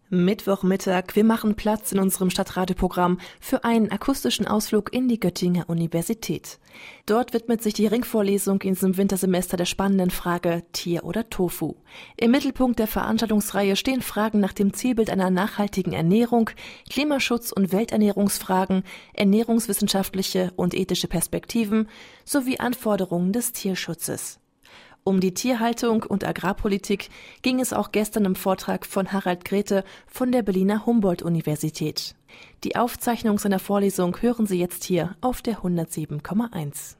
Mittwochmittag, wir machen Platz in unserem Stadtradioprogramm für einen akustischen Ausflug in die Göttinger Universität. Dort widmet sich die Ringvorlesung in diesem Wintersemester der spannenden Frage Tier oder Tofu. Im Mittelpunkt der Veranstaltungsreihe stehen Fragen nach dem Zielbild einer nachhaltigen Ernährung, Klimaschutz und Welternährungsfragen, ernährungswissenschaftliche und ethische Perspektiven sowie Anforderungen des Tierschutzes. Um die Tierhaltung und Agrarpolitik ging es auch gestern im Vortrag von Harald Grete von der Berliner Humboldt-Universität. Die Aufzeichnung seiner Vorlesung hören Sie jetzt hier auf der 107,1.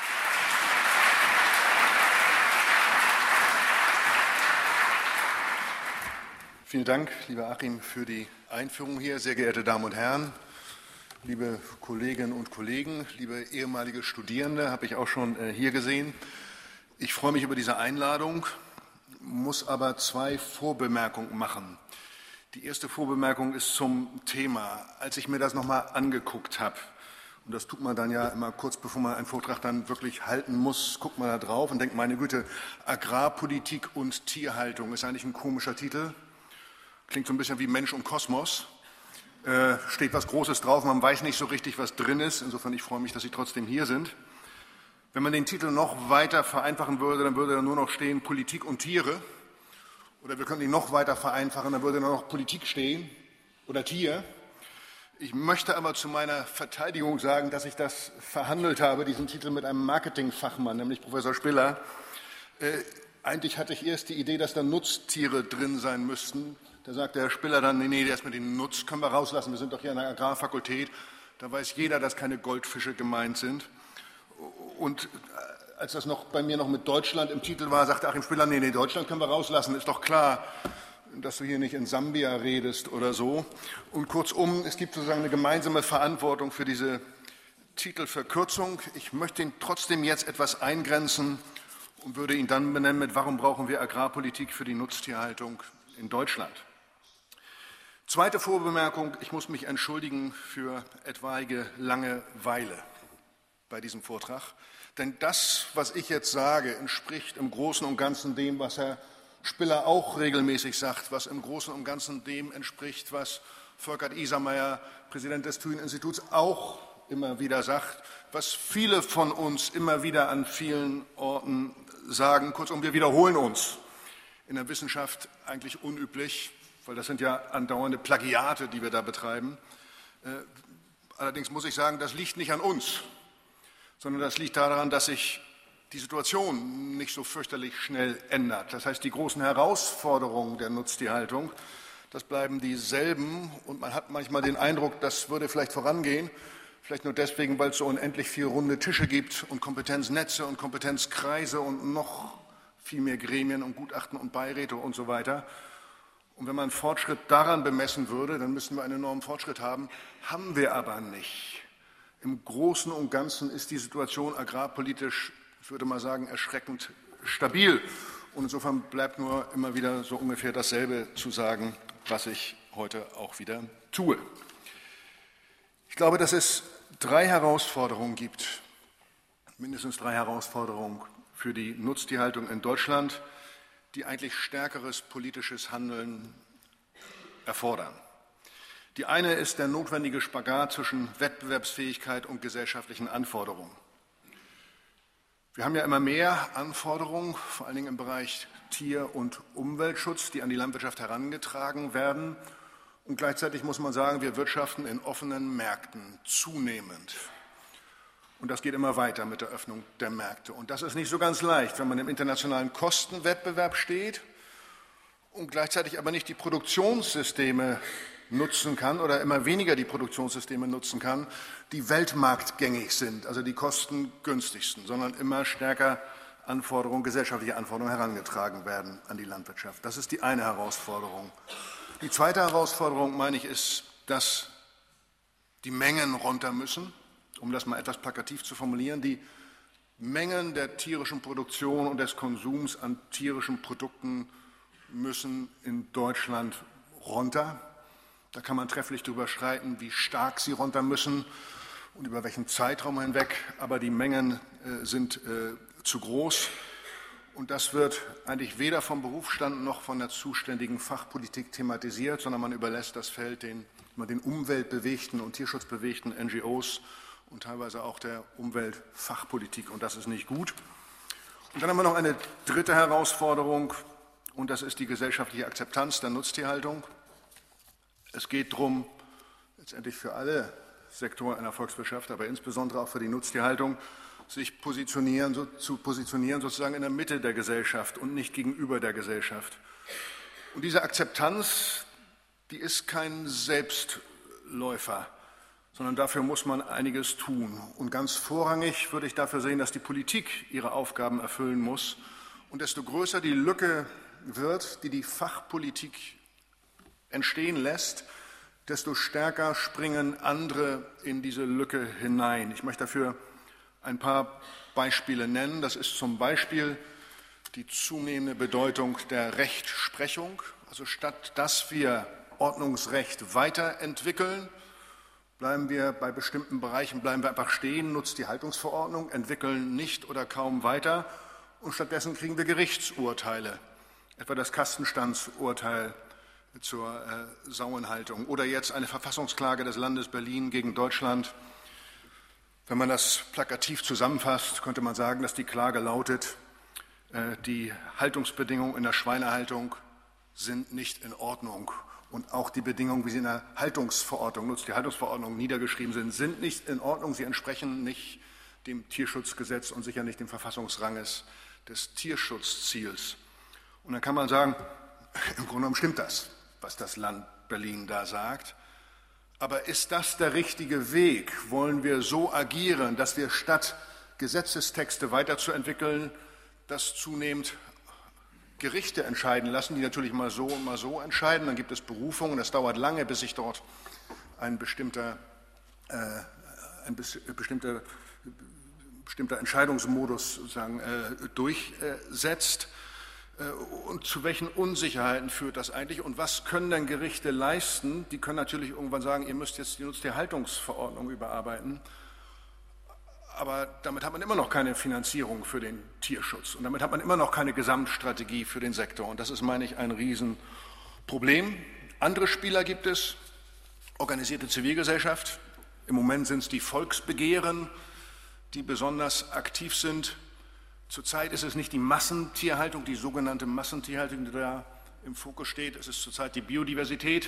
Vielen Dank, lieber Achim, für die Einführung hier. Sehr geehrte Damen und Herren, liebe Kolleginnen und Kollegen, liebe ehemalige Studierende, habe ich auch schon hier gesehen. Ich freue mich über diese Einladung, muss aber zwei Vorbemerkungen machen. Die erste Vorbemerkung ist zum Thema. Als ich mir das nochmal angeguckt habe, und das tut man dann ja immer kurz bevor man einen Vortrag dann wirklich halten muss, guckt man da drauf und denkt, meine Güte, Agrarpolitik und Tierhaltung ist eigentlich ein komischer Titel. Klingt so ein bisschen wie Mensch und Kosmos. Steht was Großes drauf, man weiß nicht so richtig, was drin ist. Insofern, ich freue mich, dass Sie trotzdem hier sind. Wenn man den Titel noch weiter vereinfachen würde, dann würde da nur noch stehen Politik und Tiere. Oder wir könnten ihn noch weiter vereinfachen, dann würde nur noch Politik stehen oder Tier. Ich möchte aber zu meiner Verteidigung sagen, dass ich das verhandelt habe, diesen Titel mit einem Marketingfachmann, nämlich Professor Spiller. Eigentlich hatte ich erst die Idee, dass da Nutztiere drin sein müssten. Da sagt der Herr Spiller dann, nee, das mit dem Nutz können wir rauslassen, wir sind doch hier an der Agrarfakultät. Da weiß jeder, dass keine Goldfische gemeint sind. Und als das noch bei mir noch mit Deutschland im Titel war, sagte Achim Spiller, nee, Deutschland können wir rauslassen, ist doch klar, dass du hier nicht in Sambia redest oder so. Und kurzum, es gibt sozusagen eine gemeinsame Verantwortung für diese Titelverkürzung. Ich möchte ihn trotzdem jetzt etwas eingrenzen und würde ihn dann benennen mit, warum brauchen wir Agrarpolitik für die Nutztierhaltung in Deutschland? Zweite Vorbemerkung, ich muss mich entschuldigen für etwaige Langeweile bei diesem Vortrag. Denn das, was ich jetzt sage, entspricht im Großen und Ganzen dem, was Herr Spiller auch regelmäßig sagt, was im Großen und Ganzen dem entspricht, was Volkert Isermeier, Präsident des Thünen-Instituts, auch immer wieder sagt, was viele von uns immer wieder an vielen Orten sagen. Kurzum, wir wiederholen uns. In der Wissenschaft eigentlich unüblich, weil das sind ja andauernde Plagiate, die wir da betreiben. Allerdings muss ich sagen, das liegt nicht an uns, sondern das liegt daran, dass sich die Situation nicht so fürchterlich schnell ändert. Das heißt, die großen Herausforderungen der Nutztierhaltung, das bleiben dieselben und man hat manchmal den Eindruck, das würde vielleicht vorangehen, vielleicht nur deswegen, weil es so unendlich viele runde Tische gibt und Kompetenznetze und Kompetenzkreise und noch viel mehr Gremien und Gutachten und Beiräte und so weiter. Und wenn man Fortschritt daran bemessen würde, dann müssten wir einen enormen Fortschritt haben, haben wir aber nicht. Im Großen und Ganzen ist die Situation agrarpolitisch, ich würde mal sagen, erschreckend stabil. Und insofern bleibt nur immer wieder so ungefähr dasselbe zu sagen, was ich heute auch wieder tue. Ich glaube, dass es drei Herausforderungen gibt, mindestens drei Herausforderungen für die Nutztierhaltung in Deutschland, die eigentlich stärkeres politisches Handeln erfordern. Die eine ist der notwendige Spagat zwischen Wettbewerbsfähigkeit und gesellschaftlichen Anforderungen. Wir haben ja immer mehr Anforderungen, vor allen Dingen im Bereich Tier- und Umweltschutz, die an die Landwirtschaft herangetragen werden. Und gleichzeitig muss man sagen, wir wirtschaften in offenen Märkten zunehmend. Und das geht immer weiter mit der Öffnung der Märkte. Und das ist nicht so ganz leicht, wenn man im internationalen Kostenwettbewerb steht und gleichzeitig aber nicht die Produktionssysteme nutzen kann oder immer weniger die Produktionssysteme nutzen kann, die weltmarktgängig sind, also die kostengünstigsten, sondern immer stärker Anforderungen, gesellschaftliche Anforderungen herangetragen werden an die Landwirtschaft. Das ist die eine Herausforderung. Die zweite Herausforderung, meine ich, ist, dass die Mengen runter müssen, um das mal etwas plakativ zu formulieren. Die Mengen der tierischen Produktion und des Konsums an tierischen Produkten müssen in Deutschland runter. Da kann man trefflich darüber streiten, wie stark sie runter müssen und über welchen Zeitraum hinweg, aber die Mengen sind zu groß. Und das wird eigentlich weder vom Berufsstand noch von der zuständigen Fachpolitik thematisiert, sondern man überlässt das Feld den umweltbewegten und tierschutzbewegten NGOs und teilweise auch der Umweltfachpolitik. Und das ist nicht gut. Und dann haben wir noch eine dritte Herausforderung, und das ist die gesellschaftliche Akzeptanz der Nutztierhaltung. Es geht darum, letztendlich für alle Sektoren einer Volkswirtschaft, aber insbesondere auch für die Nutztierhaltung, sich zu positionieren sozusagen in der Mitte der Gesellschaft und nicht gegenüber der Gesellschaft. Und diese Akzeptanz, die ist kein Selbstläufer, sondern dafür muss man einiges tun. Und ganz vorrangig würde ich dafür sehen, dass die Politik ihre Aufgaben erfüllen muss. Und desto größer die Lücke wird, die die Fachpolitik entstehen lässt, desto stärker springen andere in diese Lücke hinein. Ich möchte dafür ein paar Beispiele nennen. Das ist zum Beispiel die zunehmende Bedeutung der Rechtsprechung. Also statt dass wir Ordnungsrecht weiterentwickeln, bleiben wir bei bestimmten Bereichen einfach stehen, nutzt die Haltungsverordnung, entwickeln nicht oder kaum weiter und stattdessen kriegen wir Gerichtsurteile, etwa das Kastenstandsurteil zur Sauenhaltung oder jetzt eine Verfassungsklage des Landes Berlin gegen Deutschland. Wenn man das plakativ zusammenfasst, könnte man sagen, dass die Klage lautet, die Haltungsbedingungen in der Schweinehaltung sind nicht in Ordnung. Und auch die Bedingungen, wie sie in der Haltungsverordnung, Nutztierhaltungsverordnung niedergeschrieben sind nicht in Ordnung. Sie entsprechen nicht dem Tierschutzgesetz und sicher nicht dem Verfassungsranges des Tierschutzziels. Und dann kann man sagen, im Grunde genommen stimmt das, was das Land Berlin da sagt. Aber ist das der richtige Weg? Wollen wir so agieren, dass wir statt Gesetzestexte weiterzuentwickeln, das zunehmend Gerichte entscheiden lassen, die natürlich mal so und mal so entscheiden. Dann gibt es Berufungen. Das dauert lange, bis sich dort ein bestimmter Entscheidungsmodus sozusagen durchsetzt. Und zu welchen Unsicherheiten führt das eigentlich? Und was können denn Gerichte leisten? Die können natürlich irgendwann sagen, ihr müsst jetzt die Nutztierhaltungsverordnung überarbeiten. Aber damit hat man immer noch keine Finanzierung für den Tierschutz. Und damit hat man immer noch keine Gesamtstrategie für den Sektor. Und das ist, meine ich, ein Riesenproblem. Andere Spieler gibt es, organisierte Zivilgesellschaft. Im Moment sind es die Volksbegehren, die besonders aktiv sind. Zurzeit ist es nicht die Massentierhaltung, die sogenannte Massentierhaltung, die da im Fokus steht. Es ist zurzeit die Biodiversität.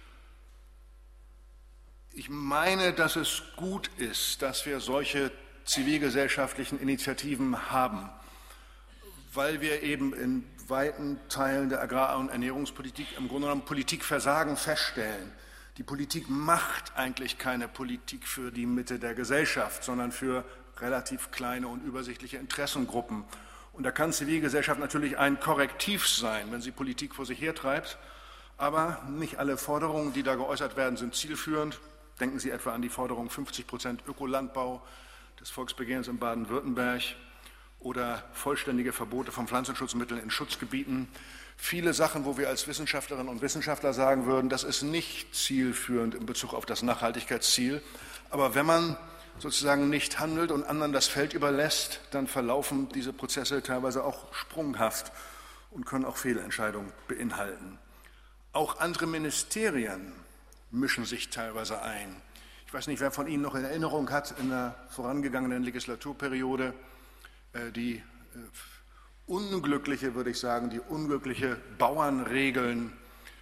Ich meine, dass es gut ist, dass wir solche zivilgesellschaftlichen Initiativen haben, weil wir eben in weiten Teilen der Agrar- und Ernährungspolitik im Grunde genommen Politikversagen feststellen. Die Politik macht eigentlich keine Politik für die Mitte der Gesellschaft, sondern für relativ kleine und übersichtliche Interessengruppen. Und da kann Zivilgesellschaft natürlich ein Korrektiv sein, wenn sie Politik vor sich hertreibt. Aber nicht alle Forderungen, die da geäußert werden, sind zielführend. Denken Sie etwa an die Forderung 50% Ökolandbau des Volksbegehrens in Baden-Württemberg oder vollständige Verbote von Pflanzenschutzmitteln in Schutzgebieten. Viele Sachen, wo wir als Wissenschaftlerinnen und Wissenschaftler sagen würden, das ist nicht zielführend in Bezug auf das Nachhaltigkeitsziel. Aber wenn man sozusagen nicht handelt und anderen das Feld überlässt, dann verlaufen diese Prozesse teilweise auch sprunghaft und können auch Fehlentscheidungen beinhalten. Auch andere Ministerien mischen sich teilweise ein. Ich weiß nicht, wer von Ihnen noch in Erinnerung hat, in der vorangegangenen Legislaturperiode die unglückliche, würde ich sagen, die unglückliche Bauernregeln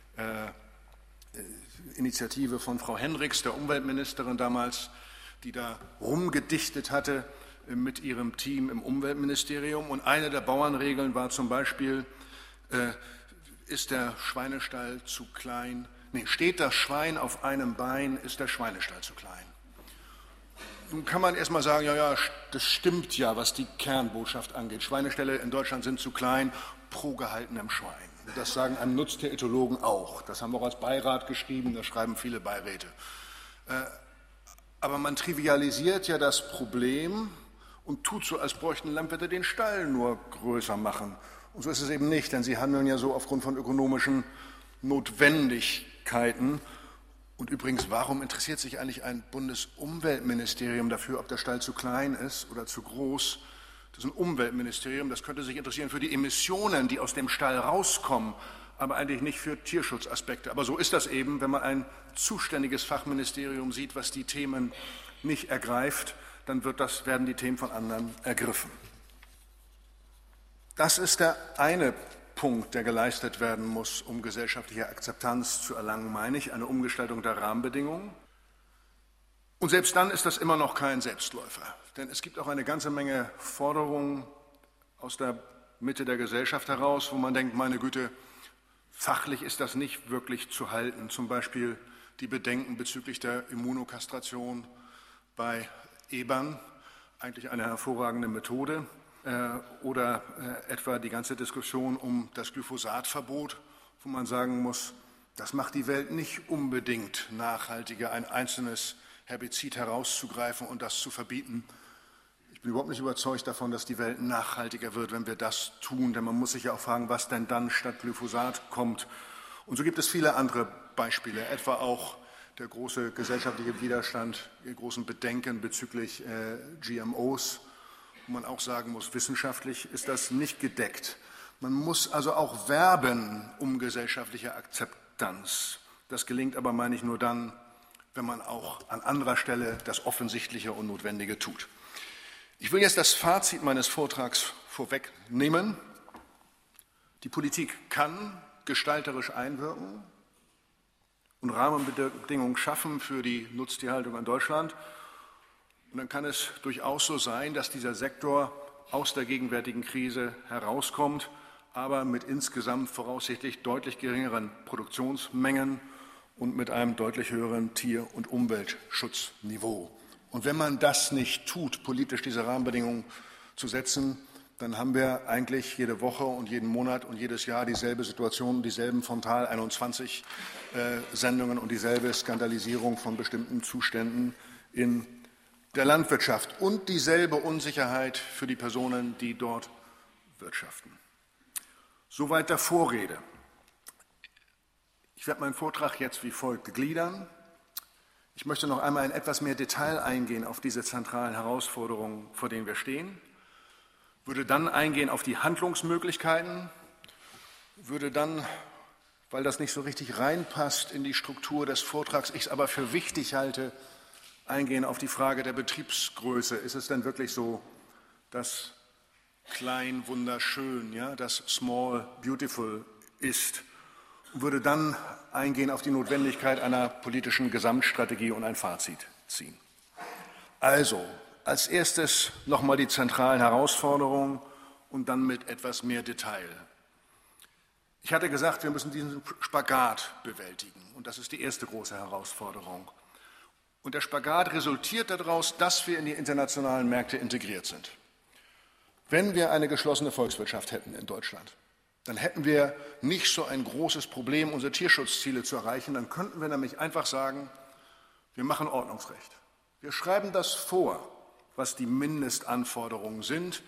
Initiative von Frau Henriks, der Umweltministerin damals, die da rumgedichtet hatte mit ihrem Team im Umweltministerium. Und eine der Bauernregeln war zum Beispiel, ist der Schweinestall zu klein? Nee, steht das Schwein auf einem Bein, ist der Schweinestall zu klein. Nun kann man erstmal sagen, ja, das stimmt ja, was die Kernbotschaft angeht. Schweineställe in Deutschland sind zu klein, pro gehaltenem Schwein. Das sagen einem Nutztieretologen auch. Das haben wir auch als Beirat geschrieben, das schreiben viele Beiräte. Aber man trivialisiert ja das Problem und tut so, als bräuchten Landwirte den Stall nur größer machen. Und so ist es eben nicht, denn sie handeln ja so aufgrund von ökonomischen Notwendigkeiten. Und übrigens, warum interessiert sich eigentlich ein Bundesumweltministerium dafür, ob der Stall zu klein ist oder zu groß? Das ist ein Umweltministerium, das könnte sich interessieren für die Emissionen, die aus dem Stall rauskommen, aber eigentlich nicht für Tierschutzaspekte. Aber so ist das eben, wenn man ein zuständiges Fachministerium sieht, was die Themen nicht ergreift, dann werden die Themen von anderen ergriffen. Das ist der eine Punkt, der geleistet werden muss, um gesellschaftliche Akzeptanz zu erlangen, meine ich, eine Umgestaltung der Rahmenbedingungen. Und selbst dann ist das immer noch kein Selbstläufer, denn es gibt auch eine ganze Menge Forderungen aus der Mitte der Gesellschaft heraus, wo man denkt, meine Güte, fachlich ist das nicht wirklich zu halten. Zum Beispiel die Bedenken bezüglich der Immunokastration bei Ebern, eigentlich eine hervorragende Methode, oder etwa die ganze Diskussion um das Glyphosatverbot, wo man sagen muss, das macht die Welt nicht unbedingt nachhaltiger, ein einzelnes Herbizid herauszugreifen und das zu verbieten. Ich bin überhaupt nicht überzeugt davon, dass die Welt nachhaltiger wird, wenn wir das tun, denn man muss sich ja auch fragen, was denn dann statt Glyphosat kommt. Und so gibt es viele andere Beispiele, etwa auch der große gesellschaftliche Widerstand, die großen Bedenken bezüglich GMOs, wo man auch sagen muss, wissenschaftlich ist das nicht gedeckt. Man muss also auch werben um gesellschaftliche Akzeptanz. Das gelingt aber, meine ich, nur dann, wenn man auch an anderer Stelle das Offensichtliche und Notwendige tut. Ich will jetzt das Fazit meines Vortrags vorwegnehmen. Die Politik kann gestalterisch einwirken und Rahmenbedingungen schaffen für die Nutztierhaltung in Deutschland. Und dann kann es durchaus so sein, dass dieser Sektor aus der gegenwärtigen Krise herauskommt, aber mit insgesamt voraussichtlich deutlich geringeren Produktionsmengen und mit einem deutlich höheren Tier- und Umweltschutzniveau. Und wenn man das nicht tut, politisch diese Rahmenbedingungen zu setzen, dann haben wir eigentlich jede Woche und jeden Monat und jedes Jahr dieselbe Situation, dieselben Frontal 21 Sendungen und dieselbe Skandalisierung von bestimmten Zuständen in der Landwirtschaft und dieselbe Unsicherheit für die Personen, die dort wirtschaften. Soweit der Vorrede. Ich werde meinen Vortrag jetzt wie folgt gliedern. Ich möchte noch einmal in etwas mehr Detail eingehen auf diese zentralen Herausforderungen, vor denen wir stehen, würde dann eingehen auf die Handlungsmöglichkeiten, würde dann, weil das nicht so richtig reinpasst in die Struktur des Vortrags, ich es aber für wichtig halte, eingehen auf die Frage der Betriebsgröße. Ist es denn wirklich so, dass klein wunderschön, ja, das small beautiful ist? Und würde dann eingehen auf die Notwendigkeit einer politischen Gesamtstrategie und ein Fazit ziehen. Also, als erstes nochmal die zentralen Herausforderungen und dann mit etwas mehr Detail. Ich hatte gesagt, wir müssen diesen Spagat bewältigen und das ist die erste große Herausforderung. Und der Spagat resultiert daraus, dass wir in die internationalen Märkte integriert sind. Wenn wir eine geschlossene Volkswirtschaft hätten in Deutschland, dann hätten wir nicht so ein großes Problem, unsere Tierschutzziele zu erreichen. Dann könnten wir nämlich einfach sagen, wir machen Ordnungsrecht. Wir schreiben das vor, was die Mindestanforderungen sind.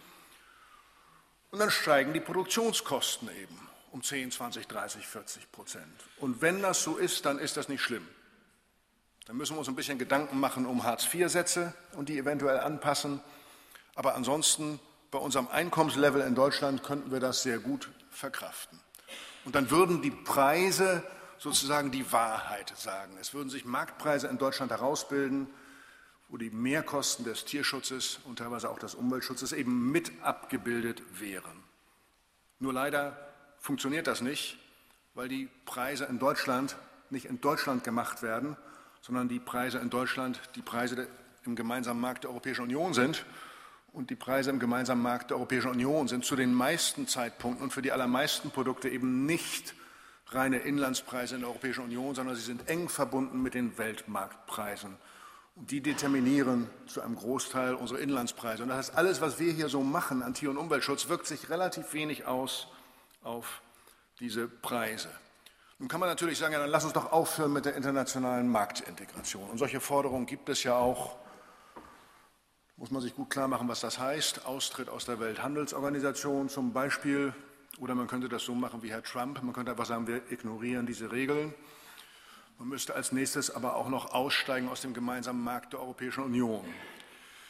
Und dann steigen die Produktionskosten eben um 10, 20, 30, 40%. Und wenn das so ist, dann ist das nicht schlimm. Dann müssen wir uns ein bisschen Gedanken machen um Hartz-IV-Sätze und die eventuell anpassen. Aber ansonsten, bei unserem Einkommenslevel in Deutschland könnten wir das sehr gut verkraften. Und dann würden die Preise sozusagen die Wahrheit sagen. Es würden sich Marktpreise in Deutschland herausbilden, wo die Mehrkosten des Tierschutzes und teilweise auch des Umweltschutzes eben mit abgebildet wären. Nur leider funktioniert das nicht, weil die Preise in Deutschland nicht in Deutschland gemacht werden, sondern die Preise in Deutschland die Preise im gemeinsamen Markt der Europäischen Union sind. Und die Preise im gemeinsamen Markt der Europäischen Union sind zu den meisten Zeitpunkten und für die allermeisten Produkte eben nicht reine Inlandspreise in der Europäischen Union, sondern sie sind eng verbunden mit den Weltmarktpreisen. Und die determinieren zu einem Großteil unsere Inlandspreise. Und das heißt, alles, was wir hier so machen an Tier- und Umweltschutz, wirkt sich relativ wenig aus auf diese Preise. Nun kann man natürlich sagen, ja, dann lass uns doch aufhören mit der internationalen Marktintegration. Und solche Forderungen gibt es ja auch. Muss man sich gut klar machen, was das heißt. Austritt aus der Welthandelsorganisation zum Beispiel. Oder man könnte das so machen wie Herr Trump. Man könnte einfach sagen, wir ignorieren diese Regeln. Man müsste als nächstes aber auch noch aussteigen aus dem gemeinsamen Markt der Europäischen Union.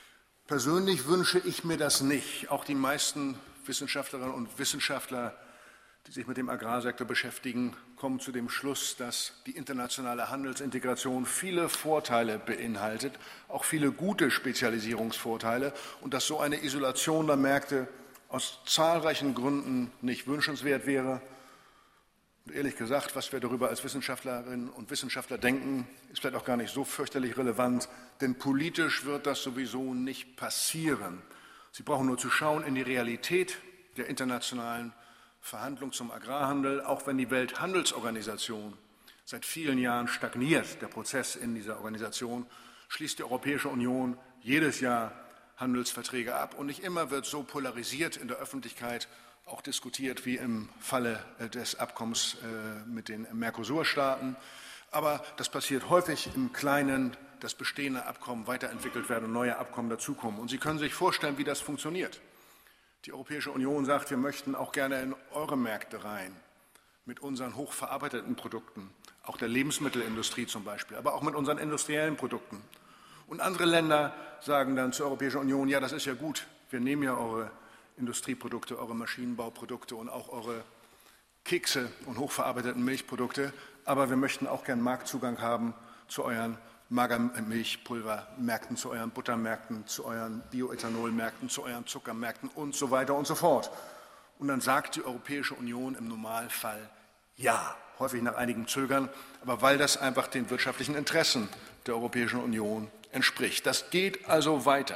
Persönlich wünsche ich mir das nicht. Auch die meisten Wissenschaftlerinnen und Wissenschaftler, die sich mit dem Agrarsektor beschäftigen, kommen zu dem Schluss, dass die internationale Handelsintegration viele Vorteile beinhaltet, auch viele gute Spezialisierungsvorteile, und dass so eine Isolation der Märkte aus zahlreichen Gründen nicht wünschenswert wäre. Und ehrlich gesagt, was wir darüber als Wissenschaftlerinnen und Wissenschaftler denken, ist vielleicht auch gar nicht so fürchterlich relevant, denn politisch wird das sowieso nicht passieren. Sie brauchen nur zu schauen in die Realität der internationalen Verhandlungen zum Agrarhandel, auch wenn die Welthandelsorganisation seit vielen Jahren stagniert, der Prozess in dieser Organisation, schließt die Europäische Union jedes Jahr Handelsverträge ab. Und nicht immer wird so polarisiert in der Öffentlichkeit auch diskutiert wie im Falle des Abkommens mit den Mercosur-Staaten. Aber das passiert häufig im Kleinen, dass bestehende Abkommen weiterentwickelt werden und neue Abkommen dazukommen. Und Sie können sich vorstellen, wie das funktioniert. Die Europäische Union sagt, wir möchten auch gerne in eure Märkte rein, mit unseren hochverarbeiteten Produkten, auch der Lebensmittelindustrie zum Beispiel, aber auch mit unseren industriellen Produkten. Und andere Länder sagen dann zur Europäischen Union, ja, das ist ja gut, wir nehmen ja eure Industrieprodukte, eure Maschinenbauprodukte und auch eure Kekse und hochverarbeiteten Milchprodukte, aber wir möchten auch gern Marktzugang haben zu euren Magermilchpulvermärkten, zu euren Buttermärkten, zu euren Bioethanolmärkten, zu euren Zuckermärkten und so weiter und so fort. Und dann sagt die Europäische Union im Normalfall ja, häufig nach einigem Zögern, aber weil das einfach den wirtschaftlichen Interessen der Europäischen Union entspricht. Das geht also weiter.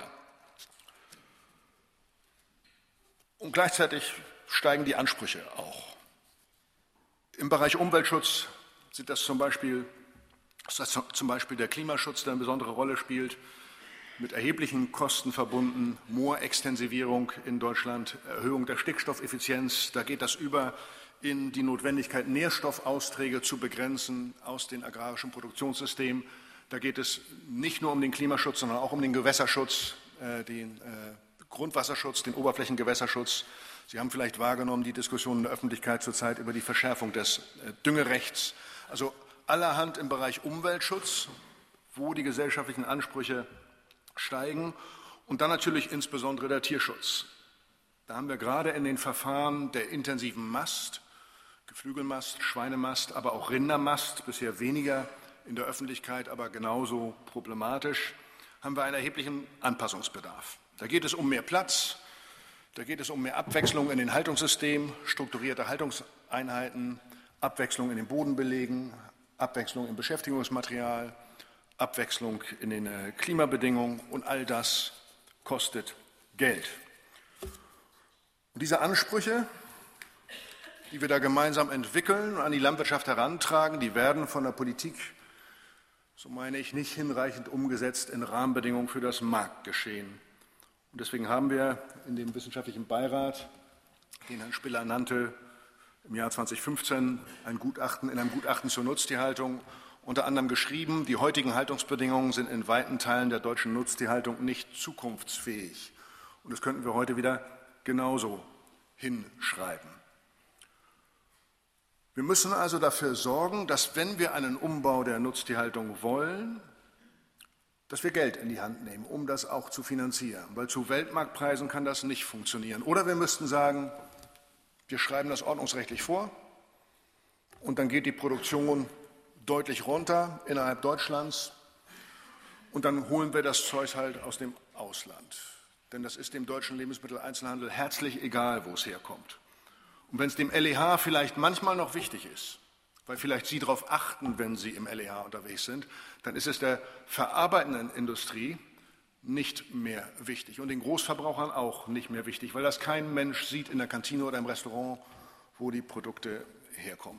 Und gleichzeitig steigen die Ansprüche auch. Im Bereich Umweltschutz ist das zum Beispiel der Klimaschutz, der eine besondere Rolle spielt, mit erheblichen Kosten verbunden, Moorextensivierung in Deutschland, Erhöhung der Stickstoffeffizienz. Da geht das über in die Notwendigkeit, Nährstoffausträge zu begrenzen aus den agrarischen Produktionssystemen. Da geht es nicht nur um den Klimaschutz, sondern auch um den Gewässerschutz, den Grundwasserschutz, den Oberflächengewässerschutz. Sie haben vielleicht wahrgenommen die Diskussion in der Öffentlichkeit zurzeit über die Verschärfung des Düngerechts. Also allerhand im Bereich Umweltschutz, wo die gesellschaftlichen Ansprüche steigen, und dann natürlich insbesondere der Tierschutz. Da haben wir gerade in den Verfahren der intensiven Mast, Geflügelmast, Schweinemast, aber auch Rindermast, bisher weniger in der Öffentlichkeit, aber genauso problematisch, haben wir einen erheblichen Anpassungsbedarf. Da geht es um mehr Platz, da geht es um mehr Abwechslung in den Haltungssystemen, strukturierte Haltungseinheiten, Abwechslung in den Bodenbelegen, Abwechslung im Beschäftigungsmaterial, Abwechslung in den Klimabedingungen, und all das kostet Geld. Und diese Ansprüche, die wir da gemeinsam entwickeln und an die Landwirtschaft herantragen, die werden von der Politik, so meine ich, nicht hinreichend umgesetzt in Rahmenbedingungen für das Marktgeschehen. Und deswegen haben wir in dem wissenschaftlichen Beirat, den Herrn Spiller nannte, im Jahr 2015 in einem Gutachten zur Nutztierhaltung unter anderem geschrieben, die heutigen Haltungsbedingungen sind in weiten Teilen der deutschen Nutztierhaltung nicht zukunftsfähig. Und das könnten wir heute wieder genauso hinschreiben. Wir müssen also dafür sorgen, dass, wenn wir einen Umbau der Nutztierhaltung wollen, dass wir Geld in die Hand nehmen, um das auch zu finanzieren. Weil zu Weltmarktpreisen kann das nicht funktionieren. Oder wir müssten sagen, wir schreiben das ordnungsrechtlich vor und dann geht die Produktion deutlich runter innerhalb Deutschlands und dann holen wir das Zeug halt aus dem Ausland. Denn das ist dem deutschen Lebensmitteleinzelhandel herzlich egal, wo es herkommt. Und wenn es dem LEH vielleicht manchmal noch wichtig ist, weil vielleicht Sie darauf achten, wenn Sie im LEH unterwegs sind, dann ist es der verarbeitenden Industrie nicht mehr wichtig und den Großverbrauchern auch nicht mehr wichtig, weil das kein Mensch sieht in der Kantine oder im Restaurant, wo die Produkte herkommen.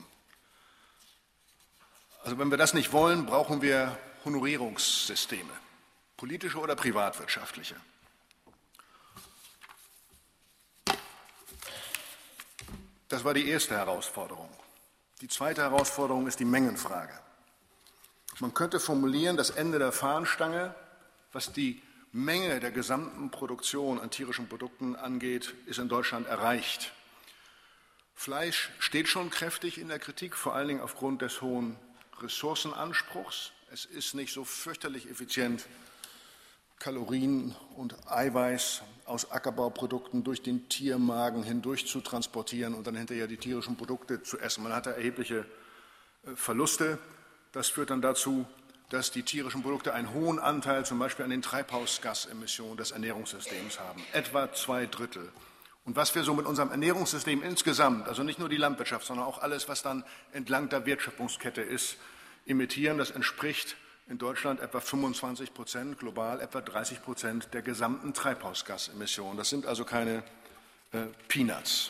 Also wenn wir das nicht wollen, brauchen wir Honorierungssysteme, politische oder privatwirtschaftliche. Das war die erste Herausforderung. Die zweite Herausforderung ist die Mengenfrage. Man könnte formulieren, das Ende der Fahnenstange, was die Menge der gesamten Produktion an tierischen Produkten angeht, ist in Deutschland erreicht. Fleisch steht schon kräftig in der Kritik, vor allen Dingen aufgrund des hohen Ressourcenanspruchs. Es ist nicht so fürchterlich effizient, Kalorien und Eiweiß aus Ackerbauprodukten durch den Tiermagen hindurch zu transportieren und dann hinterher die tierischen Produkte zu essen. Man hat da erhebliche Verluste. Das führt dann dazu, dass die tierischen Produkte einen hohen Anteil zum Beispiel an den Treibhausgasemissionen des Ernährungssystems haben, etwa 2/3. Und was wir so mit unserem Ernährungssystem insgesamt, also nicht nur die Landwirtschaft, sondern auch alles, was dann entlang der Wertschöpfungskette ist, emittieren, das entspricht in Deutschland etwa 25%, global etwa 30% der gesamten Treibhausgasemissionen. Das sind also keine Peanuts.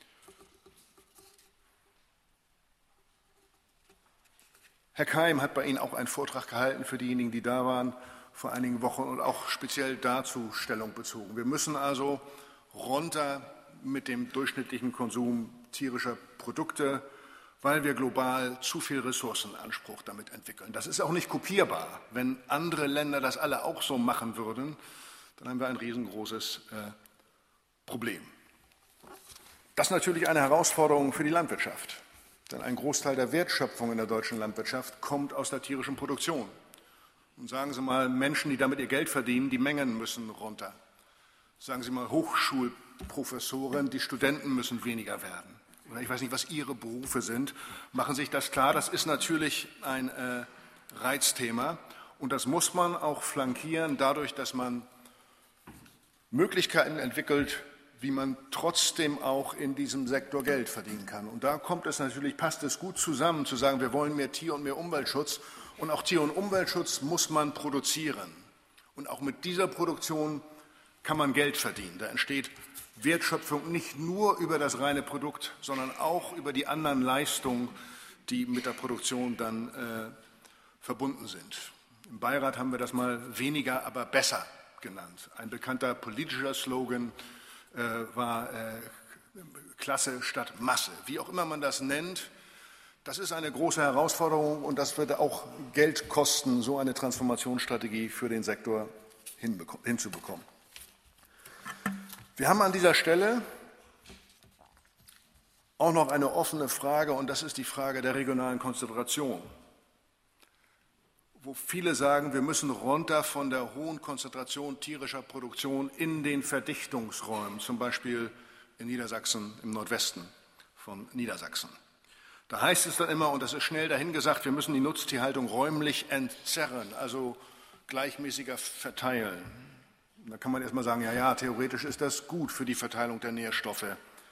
Herr Keim hat bei Ihnen auch einen Vortrag gehalten für diejenigen, die da waren, vor einigen Wochen und auch speziell dazu Stellung bezogen. Wir müssen also runter mit dem durchschnittlichen Konsum tierischer Produkte, weil wir global zu viel Ressourcenanspruch damit entwickeln. Das ist auch nicht kopierbar. Wenn andere Länder das alle auch so machen würden, dann haben wir ein riesengroßes Problem. Das ist natürlich eine Herausforderung für die Landwirtschaft. Denn ein Großteil der Wertschöpfung in der deutschen Landwirtschaft kommt aus der tierischen Produktion. Und sagen Sie mal, Menschen, die damit ihr Geld verdienen, die Mengen müssen runter. Sagen Sie mal, Hochschulprofessoren, die Studenten müssen weniger werden. Oder ich weiß nicht, was Ihre Berufe sind. Machen Sie sich das klar, das ist natürlich ein Reizthema. Und das muss man auch flankieren, dadurch, dass man Möglichkeiten entwickelt, wie man trotzdem auch in diesem Sektor Geld verdienen kann. Und da passt es gut zusammen, zu sagen, wir wollen mehr Tier- und mehr Umweltschutz. Und auch Tier- und Umweltschutz muss man produzieren. Und auch mit dieser Produktion kann man Geld verdienen. Da entsteht Wertschöpfung nicht nur über das reine Produkt, sondern auch über die anderen Leistungen, die mit der Produktion dann verbunden sind. Im Beirat haben wir das mal weniger, aber besser genannt. Ein bekannter politischer Slogan war Klasse statt Masse. Wie auch immer man das nennt, das ist eine große Herausforderung und das wird auch Geld kosten, so eine Transformationsstrategie für den Sektor hinzubekommen. Wir haben an dieser Stelle auch noch eine offene Frage und das ist die Frage der regionalen Konzentration, wo viele sagen, wir müssen runter von der hohen Konzentration tierischer Produktion in den Verdichtungsräumen, zum Beispiel in Niedersachsen, im Nordwesten von Niedersachsen. Da heißt es dann immer, und das ist schnell dahingesagt, wir müssen die Nutztierhaltung räumlich entzerren, also gleichmäßiger verteilen. Da kann man erstmal sagen, ja, theoretisch ist das gut für die Verteilung der Nährstoffe.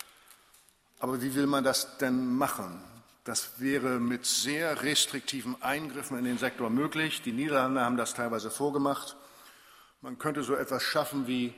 Aber wie will man das denn machen? Das wäre mit sehr restriktiven Eingriffen in den Sektor möglich. Die Niederlande haben das teilweise vorgemacht. Man könnte so etwas schaffen wie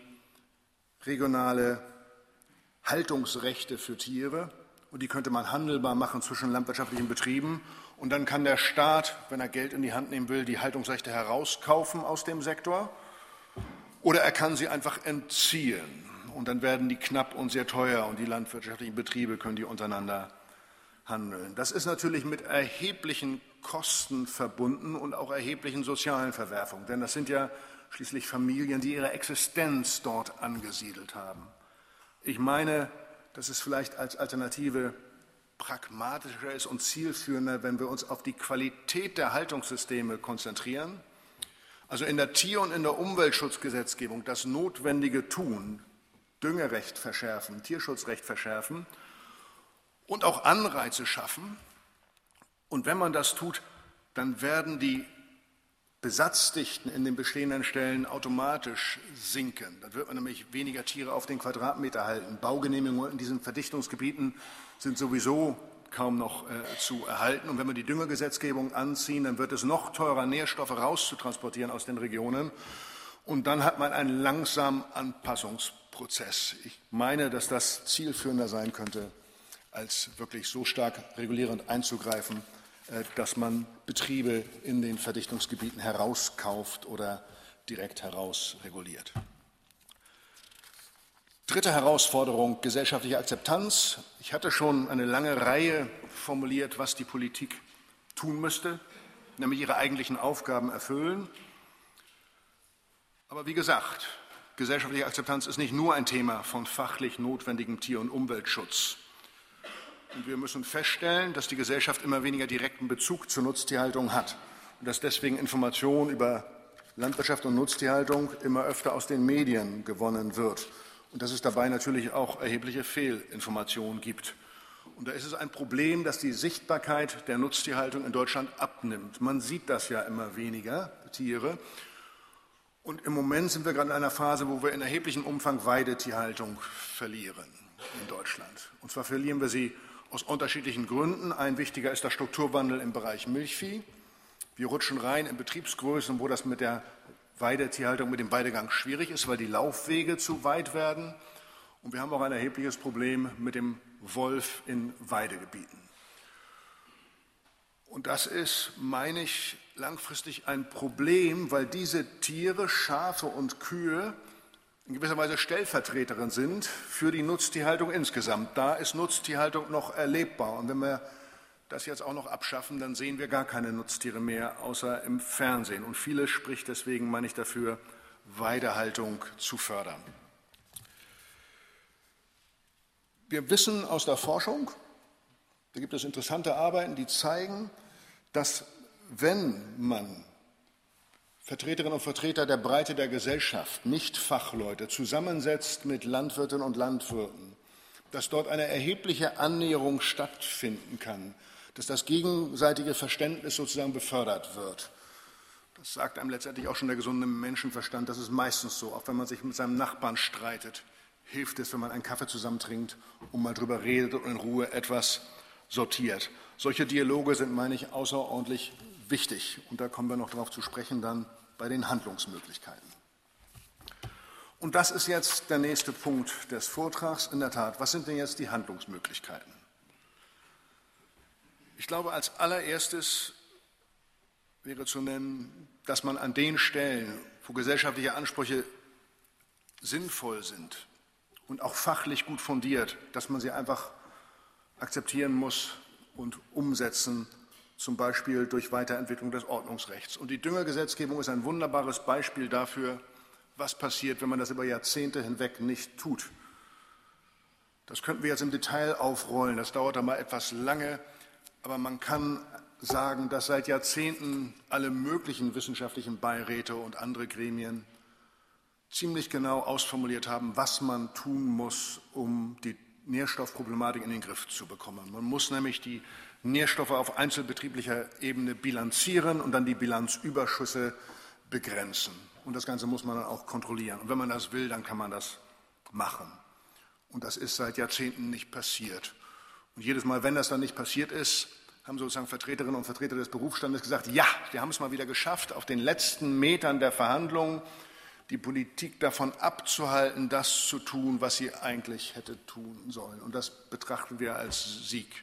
regionale Haltungsrechte für Tiere. Und die könnte man handelbar machen zwischen landwirtschaftlichen Betrieben. Und dann kann der Staat, wenn er Geld in die Hand nehmen will, die Haltungsrechte herauskaufen aus dem Sektor. Oder er kann sie einfach entziehen. Und dann werden die knapp und sehr teuer und die landwirtschaftlichen Betriebe können die untereinander handeln. Das ist natürlich mit erheblichen Kosten verbunden und auch erheblichen sozialen Verwerfungen. Denn das sind ja schließlich Familien, die ihre Existenz dort angesiedelt haben. Ich meine, dass es vielleicht als Alternative pragmatischer ist und zielführender, wenn wir uns auf die Qualität der Haltungssysteme konzentrieren. Also in der Tier- und in der Umweltschutzgesetzgebung das Notwendige tun, Düngerecht verschärfen, Tierschutzrecht verschärfen und auch Anreize schaffen. Und wenn man das tut, dann werden die Besatzdichten in den bestehenden Stellen automatisch sinken. Dann wird man nämlich weniger Tiere auf den Quadratmeter halten. Baugenehmigungen in diesen Verdichtungsgebieten sind sowieso kaum noch zu erhalten. Und wenn wir die Düngergesetzgebung anziehen, dann wird es noch teurer, Nährstoffe rauszutransportieren aus den Regionen. Und dann hat man einen langsamen Anpassungsprozess. Ich meine, dass das zielführender sein könnte, als wirklich so stark regulierend einzugreifen, dass man Betriebe in den Verdichtungsgebieten herauskauft oder direkt herausreguliert. Dritte Herausforderung, gesellschaftliche Akzeptanz. Ich hatte schon eine lange Reihe formuliert, was die Politik tun müsste, nämlich ihre eigentlichen Aufgaben erfüllen. Aber wie gesagt, gesellschaftliche Akzeptanz ist nicht nur ein Thema von fachlich notwendigem Tier- und Umweltschutz. Und wir müssen feststellen, dass die Gesellschaft immer weniger direkten Bezug zur Nutztierhaltung hat und dass deswegen Informationen über Landwirtschaft und Nutztierhaltung immer öfter aus den Medien gewonnen wird und dass es dabei natürlich auch erhebliche Fehlinformationen gibt. Und da ist es ein Problem, dass die Sichtbarkeit der Nutztierhaltung in Deutschland abnimmt. Man sieht das ja immer weniger, Tiere. Und im Moment sind wir gerade in einer Phase, wo wir in erheblichem Umfang Weidetierhaltung verlieren in Deutschland. Und zwar verlieren wir sie aus unterschiedlichen Gründen. Ein wichtiger ist der Strukturwandel im Bereich Milchvieh. Wir rutschen rein in Betriebsgrößen, wo das mit der Weidetierhaltung, mit dem Weidegang schwierig ist, weil die Laufwege zu weit werden. Und wir haben auch ein erhebliches Problem mit dem Wolf in Weidegebieten. Und das ist, meine ich, langfristig ein Problem, weil diese Tiere, Schafe und Kühe, in gewisser Weise Stellvertreterin sind für die Nutztierhaltung insgesamt. Da ist Nutztierhaltung noch erlebbar. Und wenn wir das jetzt auch noch abschaffen, dann sehen wir gar keine Nutztiere mehr, außer im Fernsehen. Und vieles spricht deswegen, meine ich, dafür, Weidehaltung zu fördern. Wir wissen aus der Forschung, da gibt es interessante Arbeiten, die zeigen, dass wenn man Vertreterinnen und Vertreter der Breite der Gesellschaft, nicht Fachleute, zusammensetzt mit Landwirtinnen und Landwirten, dass dort eine erhebliche Annäherung stattfinden kann, dass das gegenseitige Verständnis sozusagen befördert wird. Das sagt einem letztendlich auch schon der gesunde Menschenverstand. Das ist meistens so, auch wenn man sich mit seinem Nachbarn streitet, hilft es, wenn man einen Kaffee zusammen trinkt und mal drüber redet und in Ruhe etwas sortiert. Solche Dialoge sind, meine ich, außerordentlich wichtig. Und da kommen wir noch darauf zu sprechen, dann bei den Handlungsmöglichkeiten. Und das ist jetzt der nächste Punkt des Vortrags. In der Tat, was sind denn jetzt die Handlungsmöglichkeiten? Ich glaube, als allererstes wäre zu nennen, dass man an den Stellen, wo gesellschaftliche Ansprüche sinnvoll sind und auch fachlich gut fundiert, dass man sie einfach akzeptieren muss und umsetzen, zum Beispiel durch Weiterentwicklung des Ordnungsrechts. Und die Düngergesetzgebung ist ein wunderbares Beispiel dafür, was passiert, wenn man das über Jahrzehnte hinweg nicht tut. Das könnten wir jetzt im Detail aufrollen, das dauert dann mal etwas lange, aber man kann sagen, dass seit Jahrzehnten alle möglichen wissenschaftlichen Beiräte und andere Gremien ziemlich genau ausformuliert haben, was man tun muss, um die Nährstoffproblematik in den Griff zu bekommen. Man muss nämlich die Nährstoffe auf einzelbetrieblicher Ebene bilanzieren und dann die Bilanzüberschüsse begrenzen. Und das Ganze muss man dann auch kontrollieren. Und wenn man das will, dann kann man das machen. Und das ist seit Jahrzehnten nicht passiert. Und jedes Mal, wenn das dann nicht passiert ist, haben sozusagen Vertreterinnen und Vertreter des Berufsstandes gesagt, ja, wir haben es mal wieder geschafft, auf den letzten Metern der Verhandlungen die Politik davon abzuhalten, das zu tun, was sie eigentlich hätte tun sollen. Und das betrachten wir als Sieg.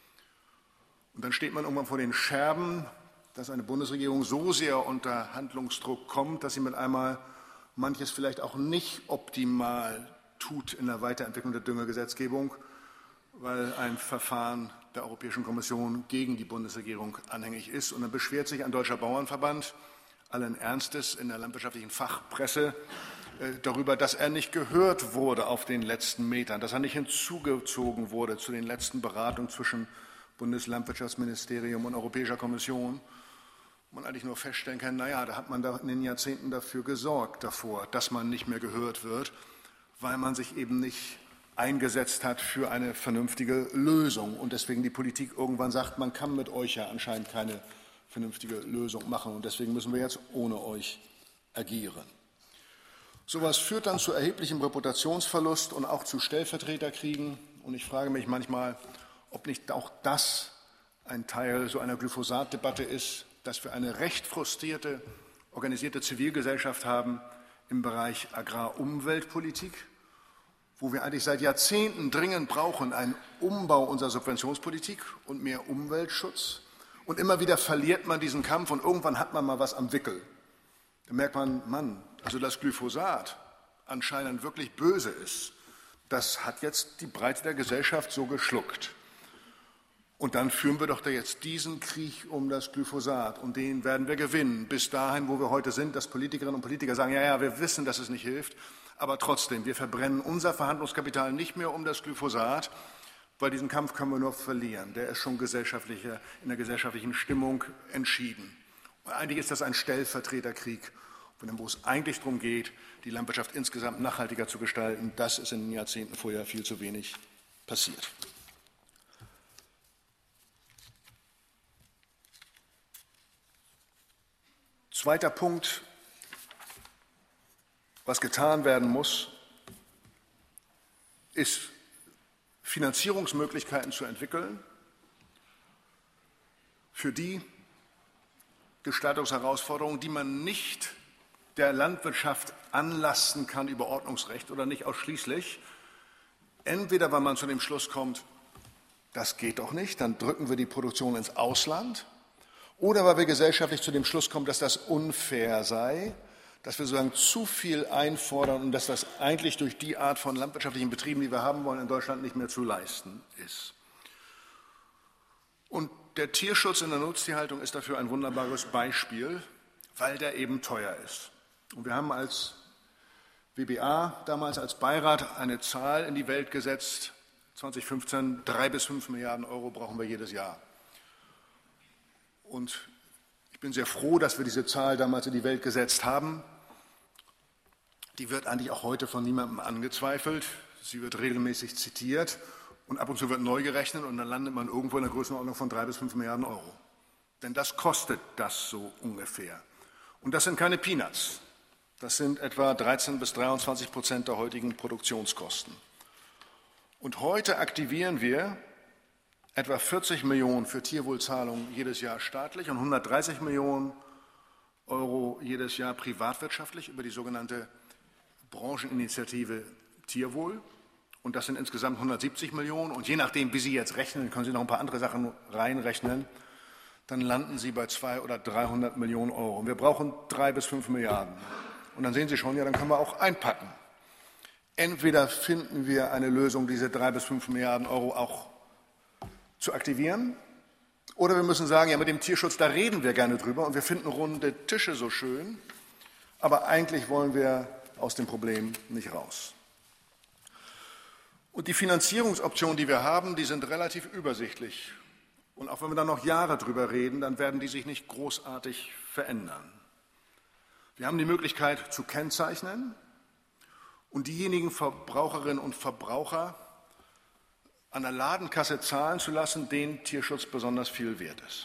Und dann steht man irgendwann vor den Scherben, dass eine Bundesregierung so sehr unter Handlungsdruck kommt, dass sie mit einmal manches vielleicht auch nicht optimal tut in der Weiterentwicklung der Düngergesetzgebung, weil ein Verfahren der Europäischen Kommission gegen die Bundesregierung anhängig ist. Und dann beschwert sich ein deutscher Bauernverband allen Ernstes in der landwirtschaftlichen Fachpresse darüber, dass er nicht gehört wurde auf den letzten Metern, dass er nicht hinzugezogen wurde zu den letzten Beratungen zwischen Bundeslandwirtschaftsministerium und Europäischer Kommission. Man eigentlich nur feststellen kann, naja, da hat man da in den Jahrzehnten dafür gesorgt, dass man nicht mehr gehört wird, weil man sich eben nicht eingesetzt hat für eine vernünftige Lösung und deswegen die Politik irgendwann sagt, man kann mit euch ja anscheinend keine vernünftige Lösung machen und deswegen müssen wir jetzt ohne euch agieren. Sowas führt dann zu erheblichem Reputationsverlust und auch zu Stellvertreterkriegen und ich frage mich manchmal, ob nicht auch das ein Teil so einer Glyphosat-Debatte ist, dass wir eine recht frustrierte, organisierte Zivilgesellschaft haben im Bereich Agrar-Umweltpolitik, wo wir eigentlich seit Jahrzehnten dringend brauchen, einen Umbau unserer Subventionspolitik und mehr Umweltschutz. Und immer wieder verliert man diesen Kampf und irgendwann hat man mal was am Wickel. Da merkt man, Mann, also dass Glyphosat anscheinend wirklich böse ist, das hat jetzt die Breite der Gesellschaft so geschluckt. Und dann führen wir doch da jetzt diesen Krieg um das Glyphosat und den werden wir gewinnen. Bis dahin, wo wir heute sind, dass Politikerinnen und Politiker sagen, ja, ja, wir wissen, dass es nicht hilft, aber trotzdem, wir verbrennen unser Verhandlungskapital nicht mehr um das Glyphosat, weil diesen Kampf können wir nur verlieren. Der ist schon in der gesellschaftlichen Stimmung entschieden. Und eigentlich ist das ein Stellvertreterkrieg von dem, wo es eigentlich darum geht, die Landwirtschaft insgesamt nachhaltiger zu gestalten. Das ist in den Jahrzehnten vorher viel zu wenig passiert. Zweiter Punkt, was getan werden muss, ist, Finanzierungsmöglichkeiten zu entwickeln für die Gestaltungsherausforderungen, die man nicht der Landwirtschaft anlasten kann über Ordnungsrecht oder nicht ausschließlich. Entweder, weil man zu dem Schluss kommt, das geht doch nicht, dann drücken wir die Produktion ins Ausland, oder weil wir gesellschaftlich zu dem Schluss kommen, dass das unfair sei, dass wir sozusagen zu viel einfordern und dass das eigentlich durch die Art von landwirtschaftlichen Betrieben, die wir haben wollen, in Deutschland nicht mehr zu leisten ist. Und der Tierschutz in der Nutztierhaltung ist dafür ein wunderbares Beispiel, weil der eben teuer ist. Und wir haben als WBA damals als Beirat eine Zahl in die Welt gesetzt, 2015, 3 bis 5 Milliarden Euro brauchen wir jedes Jahr. Und ich bin sehr froh, dass wir diese Zahl damals in die Welt gesetzt haben. Die wird eigentlich auch heute von niemandem angezweifelt. Sie wird regelmäßig zitiert und ab und zu wird neu gerechnet und dann landet man irgendwo in der Größenordnung von 3 bis 5 Milliarden Euro. Denn das kostet das so ungefähr. Und das sind keine Peanuts. Das sind etwa 13 bis 23% der heutigen Produktionskosten. Und heute aktivieren wir etwa 40 Millionen für Tierwohlzahlungen jedes Jahr staatlich und 130 Millionen Euro jedes Jahr privatwirtschaftlich über die sogenannte Brancheninitiative Tierwohl. Und das sind insgesamt 170 Millionen. Und je nachdem, wie Sie jetzt rechnen, können Sie noch ein paar andere Sachen reinrechnen, dann landen Sie bei 200 oder 300 Millionen Euro. Und wir brauchen 3 bis 5 Milliarden. Und dann sehen Sie schon, ja, dann können wir auch einpacken. Entweder finden wir eine Lösung, diese 3 bis 5 Milliarden Euro auch zu aktivieren, oder wir müssen sagen, ja, mit dem Tierschutz, da reden wir gerne drüber und wir finden runde Tische so schön, aber eigentlich wollen wir aus dem Problem nicht raus. Und die Finanzierungsoptionen, die wir haben, die sind relativ übersichtlich. Und auch wenn wir dann noch Jahre drüber reden, dann werden die sich nicht großartig verändern. Wir haben die Möglichkeit zu kennzeichnen und diejenigen Verbraucherinnen und Verbraucher an der Ladenkasse zahlen zu lassen, denen Tierschutz besonders viel wert ist.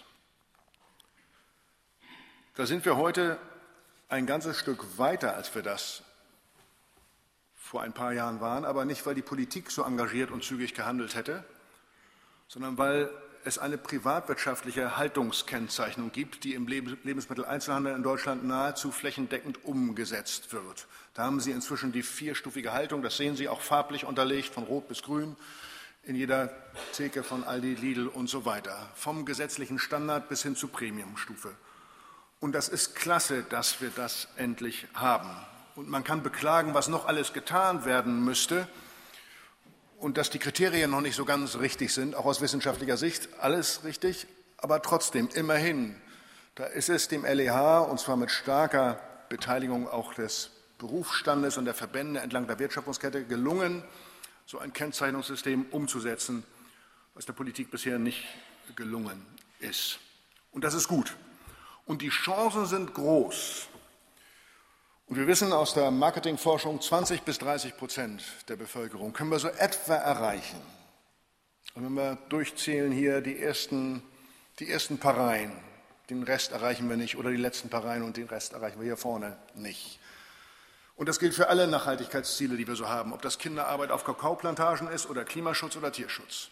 Da sind wir heute ein ganzes Stück weiter, als wir das vor ein paar Jahren waren, aber nicht, weil die Politik so engagiert und zügig gehandelt hätte, sondern weil es eine privatwirtschaftliche Haltungskennzeichnung gibt, die im Lebensmitteleinzelhandel in Deutschland nahezu flächendeckend umgesetzt wird. Da haben Sie inzwischen die 4-stufige Haltung, das sehen Sie auch farblich unterlegt, von Rot bis Grün, in jeder Theke von Aldi, Lidl und so weiter, vom gesetzlichen Standard bis hin zu Premiumstufe. Und das ist klasse, dass wir das endlich haben. Und man kann beklagen, was noch alles getan werden müsste und dass die Kriterien noch nicht so ganz richtig sind, auch aus wissenschaftlicher Sicht, alles richtig, aber trotzdem, immerhin, da ist es dem LEH, und zwar mit starker Beteiligung auch des Berufsstandes und der Verbände entlang der Wertschöpfungskette, gelungen, so ein Kennzeichnungssystem umzusetzen, was der Politik bisher nicht gelungen ist. Und das ist gut. Und die Chancen sind groß. Und wir wissen aus der Marketingforschung, 20 bis 30% der Bevölkerung können wir so etwa erreichen. Und wenn wir durchzählen hier die ersten paar Reihen, den Rest erreichen wir nicht, oder die letzten paar Reihen und den Rest erreichen wir hier vorne nicht. Und das gilt für alle Nachhaltigkeitsziele, die wir so haben, ob das Kinderarbeit auf Kakaoplantagen ist oder Klimaschutz oder Tierschutz.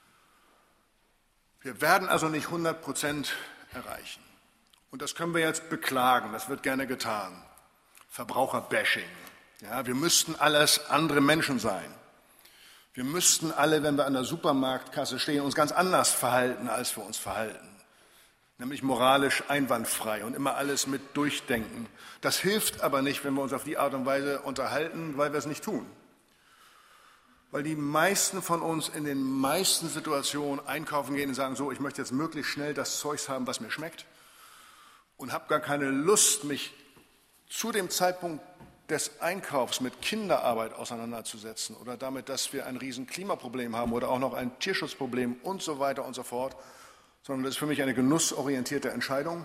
Wir werden also nicht 100% erreichen. Und das können wir jetzt beklagen, das wird gerne getan. Verbraucherbashing. Ja, wir müssten alles andere Menschen sein. Wir müssten alle, wenn wir an der Supermarktkasse stehen, uns ganz anders verhalten, als wir uns verhalten. Nämlich moralisch einwandfrei und immer alles mit durchdenken. Das hilft aber nicht, wenn wir uns auf die Art und Weise unterhalten, weil wir es nicht tun. Weil die meisten von uns in den meisten Situationen einkaufen gehen und sagen, so, ich möchte jetzt möglichst schnell das Zeugs haben, was mir schmeckt und habe gar keine Lust, mich zu dem Zeitpunkt des Einkaufs mit Kinderarbeit auseinanderzusetzen oder damit, dass wir ein riesen Klimaproblem haben oder auch noch ein Tierschutzproblem und so weiter und so fort, sondern das ist für mich eine genussorientierte Entscheidung.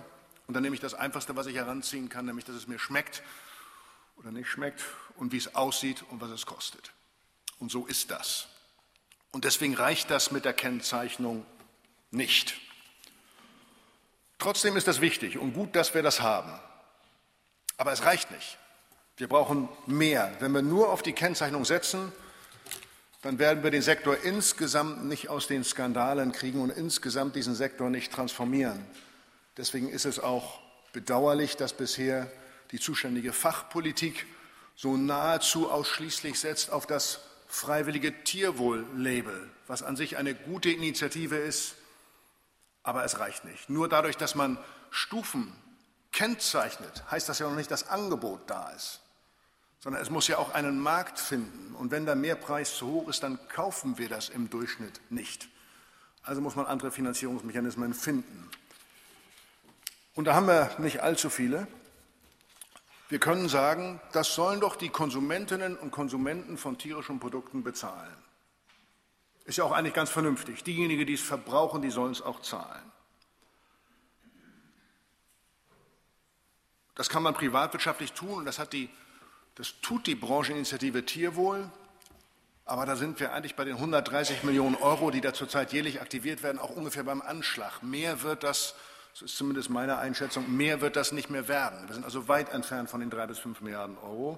Und dann nehme ich das Einfachste, was ich heranziehen kann, nämlich, dass es mir schmeckt oder nicht schmeckt und wie es aussieht und was es kostet. Und so ist das. Und deswegen reicht das mit der Kennzeichnung nicht. Trotzdem ist das wichtig und gut, dass wir das haben. Aber es reicht nicht. Wir brauchen mehr. Wenn wir nur auf die Kennzeichnung setzen, dann werden wir den Sektor insgesamt nicht aus den Skandalen kriegen und insgesamt diesen Sektor nicht transformieren. Deswegen ist es auch bedauerlich, dass bisher die zuständige Fachpolitik so nahezu ausschließlich setzt auf das freiwillige Tierwohl-Label, was an sich eine gute Initiative ist, aber es reicht nicht. Nur dadurch, dass man Stufen kennzeichnet, heißt das ja noch nicht, dass Angebot da ist, sondern es muss ja auch einen Markt finden. Und wenn der Mehrpreis zu hoch ist, dann kaufen wir das im Durchschnitt nicht. Also muss man andere Finanzierungsmechanismen finden. Und da haben wir nicht allzu viele. Wir können sagen, das sollen doch die Konsumentinnen und Konsumenten von tierischen Produkten bezahlen. Ist ja auch eigentlich ganz vernünftig. Diejenigen, die es verbrauchen, die sollen es auch zahlen. Das kann man privatwirtschaftlich tun und das tut die Brancheninitiative Tierwohl. Aber da sind wir eigentlich bei den 130 Millionen Euro, die da zurzeit jährlich aktiviert werden, auch ungefähr beim Anschlag. Mehr wird das, das ist zumindest meine Einschätzung, mehr wird das nicht mehr werden. Wir sind also weit entfernt von den 3 bis 5 Milliarden Euro.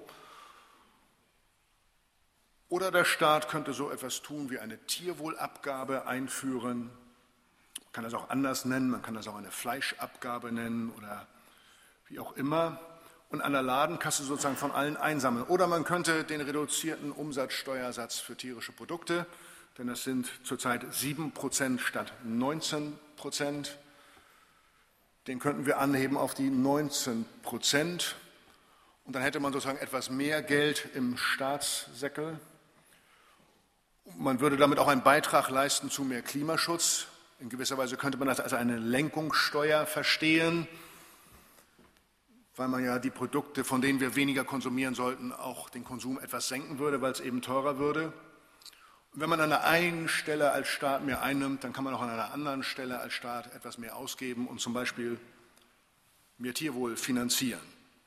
Oder der Staat könnte so etwas tun wie eine Tierwohlabgabe einführen. Man kann das auch anders nennen, man kann das auch eine Fleischabgabe nennen oder wie auch immer. Und an der Ladenkasse sozusagen von allen einsammeln. Oder man könnte den reduzierten Umsatzsteuersatz für tierische Produkte, denn das sind zurzeit 7% statt 19%, den könnten wir anheben auf die 19%. Und dann hätte man sozusagen etwas mehr Geld im Staatssäckel. Man würde damit auch einen Beitrag leisten zu mehr Klimaschutz. In gewisser Weise könnte man das als eine Lenkungssteuer verstehen, weil man ja die Produkte, von denen wir weniger konsumieren sollten, auch den Konsum etwas senken würde, weil es eben teurer würde. Und wenn man an der einen Stelle als Staat mehr einnimmt, dann kann man auch an einer anderen Stelle als Staat etwas mehr ausgeben und zum Beispiel mehr Tierwohl finanzieren.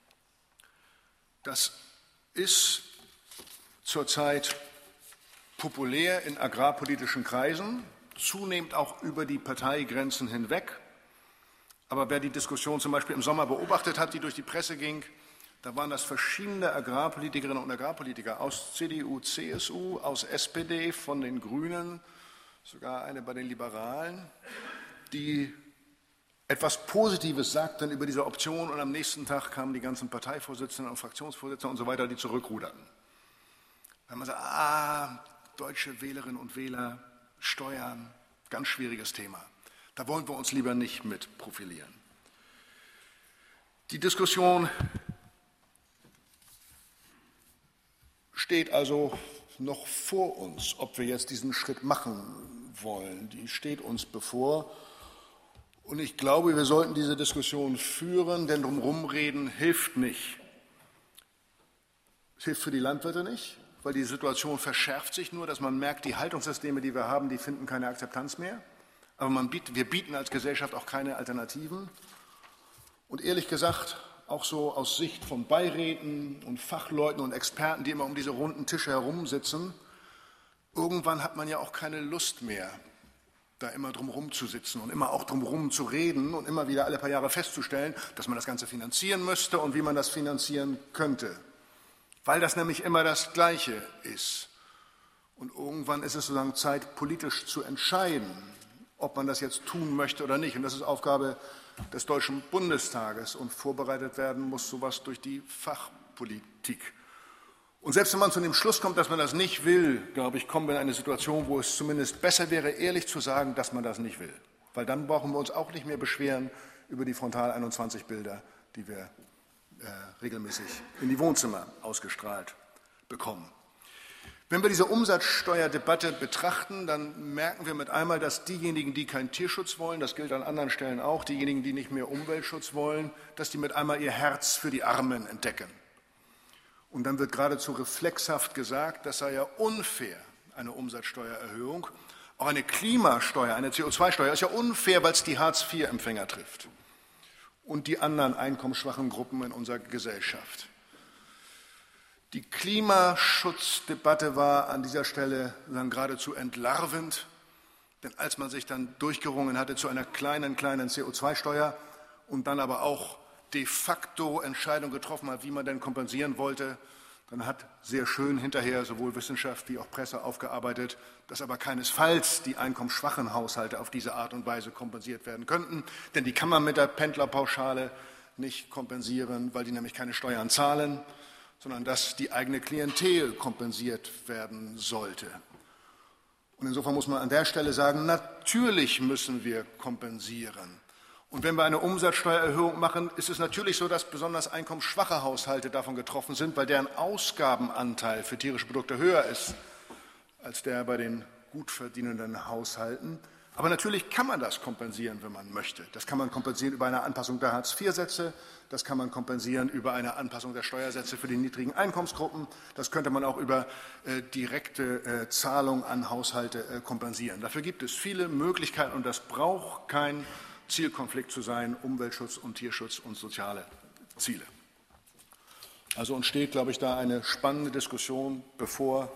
Das ist zurzeit populär in agrarpolitischen Kreisen, zunehmend auch über die Parteigrenzen hinweg. Aber wer die Diskussion zum Beispiel im Sommer beobachtet hat, die durch die Presse ging, da waren das verschiedene Agrarpolitikerinnen und Agrarpolitiker aus CDU, CSU, aus SPD, von den Grünen, sogar eine bei den Liberalen, die etwas Positives sagten über diese Option und am nächsten Tag kamen die ganzen Parteivorsitzenden und Fraktionsvorsitzenden und so weiter, die zurückruderten. Wenn man sagt, deutsche Wählerinnen und Wähler, Steuern, ganz schwieriges Thema. Da wollen wir uns lieber nicht mit profilieren. Die Diskussion steht also noch vor uns, ob wir jetzt diesen Schritt machen wollen. Die steht uns bevor. Und ich glaube, wir sollten diese Diskussion führen, denn drumherum reden hilft nicht. Es hilft für die Landwirte nicht, weil die Situation verschärft sich nur, dass man merkt, die Haltungssysteme, die wir haben, die finden keine Akzeptanz mehr. Aber wir bieten als Gesellschaft auch keine Alternativen. Und ehrlich gesagt, auch so aus Sicht von Beiräten und Fachleuten und Experten, die immer um diese runden Tische herumsitzen, irgendwann hat man ja auch keine Lust mehr, da immer drumherum zu sitzen und immer auch drumherum zu reden und immer wieder alle paar Jahre festzustellen, dass man das Ganze finanzieren müsste und wie man das finanzieren könnte. Weil das nämlich immer das Gleiche ist. Und irgendwann ist es sozusagen Zeit, politisch zu entscheiden, ob man das jetzt tun möchte oder nicht. Und das ist Aufgabe des Deutschen Bundestages. Und vorbereitet werden muss sowas durch die Fachpolitik. Und selbst wenn man zu dem Schluss kommt, dass man das nicht will, glaube ich, kommen wir in eine Situation, wo es zumindest besser wäre, ehrlich zu sagen, dass man das nicht will. Weil dann brauchen wir uns auch nicht mehr beschweren über die Frontal-21-Bilder, die wir regelmäßig in die Wohnzimmer ausgestrahlt bekommen. Wenn wir diese Umsatzsteuerdebatte betrachten, dann merken wir mit einmal, dass diejenigen, die keinen Tierschutz wollen, das gilt an anderen Stellen auch, diejenigen, die nicht mehr Umweltschutz wollen, dass die mit einmal ihr Herz für die Armen entdecken. Und dann wird geradezu reflexhaft gesagt, das sei ja unfair, eine Umsatzsteuererhöhung. Auch eine Klimasteuer, eine CO2-Steuer ist ja unfair, weil es die Hartz-IV-Empfänger trifft. und die anderen einkommensschwachen Gruppen in unserer Gesellschaft. Die Klimaschutzdebatte war an dieser Stelle dann geradezu entlarvend, denn als man sich dann durchgerungen hatte zu einer kleinen CO2-Steuer und dann aber auch de facto Entscheidung getroffen hat, wie man denn kompensieren wollte, dann hat sehr schön hinterher sowohl Wissenschaft wie auch Presse aufgearbeitet, dass aber keinesfalls die einkommensschwachen Haushalte auf diese Art und Weise kompensiert werden könnten, denn die kann man mit der Pendlerpauschale nicht kompensieren, weil die nämlich keine Steuern zahlen, sondern dass die eigene Klientel kompensiert werden sollte. Und insofern muss man an der Stelle sagen, natürlich müssen wir kompensieren. Und wenn wir eine Umsatzsteuererhöhung machen, ist es natürlich so, dass besonders einkommensschwache Haushalte davon getroffen sind, weil deren Ausgabenanteil für tierische Produkte höher ist als der bei den gut verdienenden Haushalten. Aber natürlich kann man das kompensieren, wenn man möchte. Das kann man kompensieren über eine Anpassung der Hartz-IV-Sätze, das kann man kompensieren über eine Anpassung der Steuersätze für die niedrigen Einkommensgruppen, das könnte man auch über direkte Zahlung an Haushalte kompensieren. Dafür gibt es viele Möglichkeiten und das braucht kein Zielkonflikt zu sein, Umweltschutz und Tierschutz und soziale Ziele. Also uns steht, glaube ich, da eine spannende Diskussion bevor,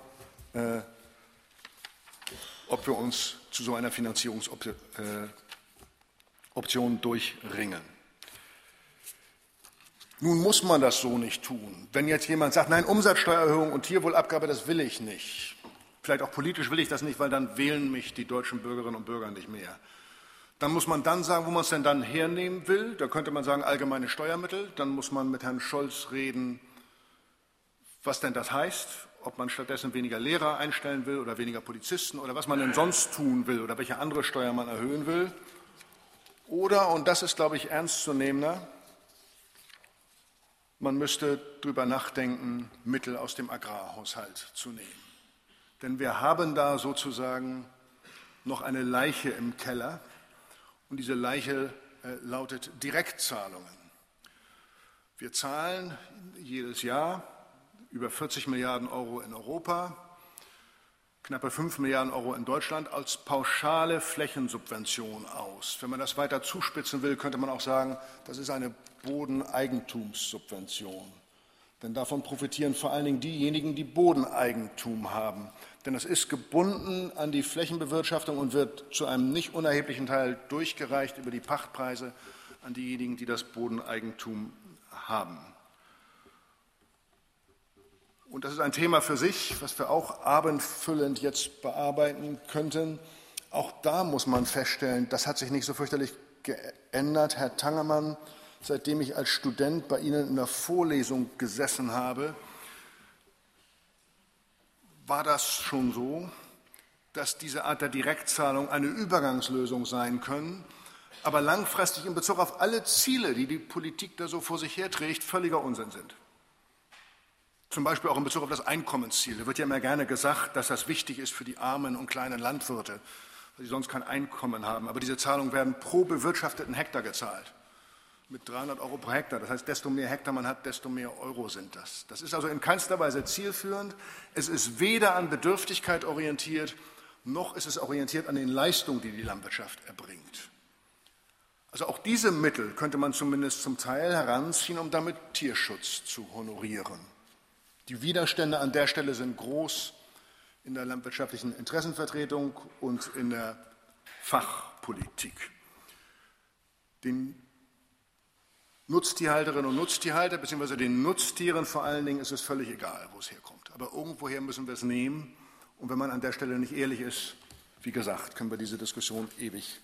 ob wir uns zu so einer Finanzierungsoption durchringen. Nun muss man das so nicht tun. Wenn jetzt jemand sagt, nein, Umsatzsteuererhöhung und Tierwohlabgabe, das will ich nicht. Vielleicht auch politisch will ich das nicht, weil dann wählen mich die deutschen Bürgerinnen und Bürger nicht mehr. Dann muss man dann sagen, wo man es denn dann hernehmen will. Da könnte man sagen, allgemeine Steuermittel. Dann muss man mit Herrn Scholz reden, was denn das heißt, ob man stattdessen weniger Lehrer einstellen will oder weniger Polizisten oder was man denn sonst tun will oder welche andere Steuer man erhöhen will. Oder, und das ist, glaube ich, ernstzunehmender, man müsste darüber nachdenken, Mittel aus dem Agrarhaushalt zu nehmen. Denn wir haben da sozusagen noch eine Leiche im Keller und diese Leiche lautet Direktzahlungen. Wir zahlen jedes Jahr über 40 Milliarden Euro in Europa, knappe 5 Milliarden Euro in Deutschland als pauschale Flächensubvention aus. Wenn man das weiter zuspitzen will, könnte man auch sagen, das ist eine Bodeneigentumssubvention. Denn davon profitieren vor allen Dingen diejenigen, die Bodeneigentum haben. Denn das ist gebunden an die Flächenbewirtschaftung und wird zu einem nicht unerheblichen Teil durchgereicht über die Pachtpreise an diejenigen, die das Bodeneigentum haben. Und das ist ein Thema für sich, was wir auch abendfüllend jetzt bearbeiten könnten. Auch da muss man feststellen, das hat sich nicht so fürchterlich geändert. Herr Tangemann, seitdem ich als Student bei Ihnen in der Vorlesung gesessen habe, war das schon so, dass diese Art der Direktzahlung eine Übergangslösung sein können, aber langfristig in Bezug auf alle Ziele, die die Politik da so vor sich herträgt, völliger Unsinn sind. Zum Beispiel auch in Bezug auf das Einkommensziel. Da wird ja immer gerne gesagt, dass das wichtig ist für die armen und kleinen Landwirte, weil sie sonst kein Einkommen haben. Aber diese Zahlungen werden pro bewirtschafteten Hektar gezahlt. Mit 300 Euro pro Hektar. Das heißt, desto mehr Hektar man hat, desto mehr Euro sind das. Das ist also in keinster Weise zielführend. Es ist weder an Bedürftigkeit orientiert, noch ist es orientiert an den Leistungen, die die Landwirtschaft erbringt. Also auch diese Mittel könnte man zumindest zum Teil heranziehen, um damit Tierschutz zu honorieren. Die Widerstände an der Stelle sind groß in der landwirtschaftlichen Interessenvertretung und in der Fachpolitik. Den Nutztierhalterinnen und Nutztierhalter, beziehungsweise den Nutztieren vor allen Dingen, ist es völlig egal, wo es herkommt. Aber irgendwoher müssen wir es nehmen. Und wenn man an der Stelle nicht ehrlich ist, wie gesagt, können wir diese Diskussion ewig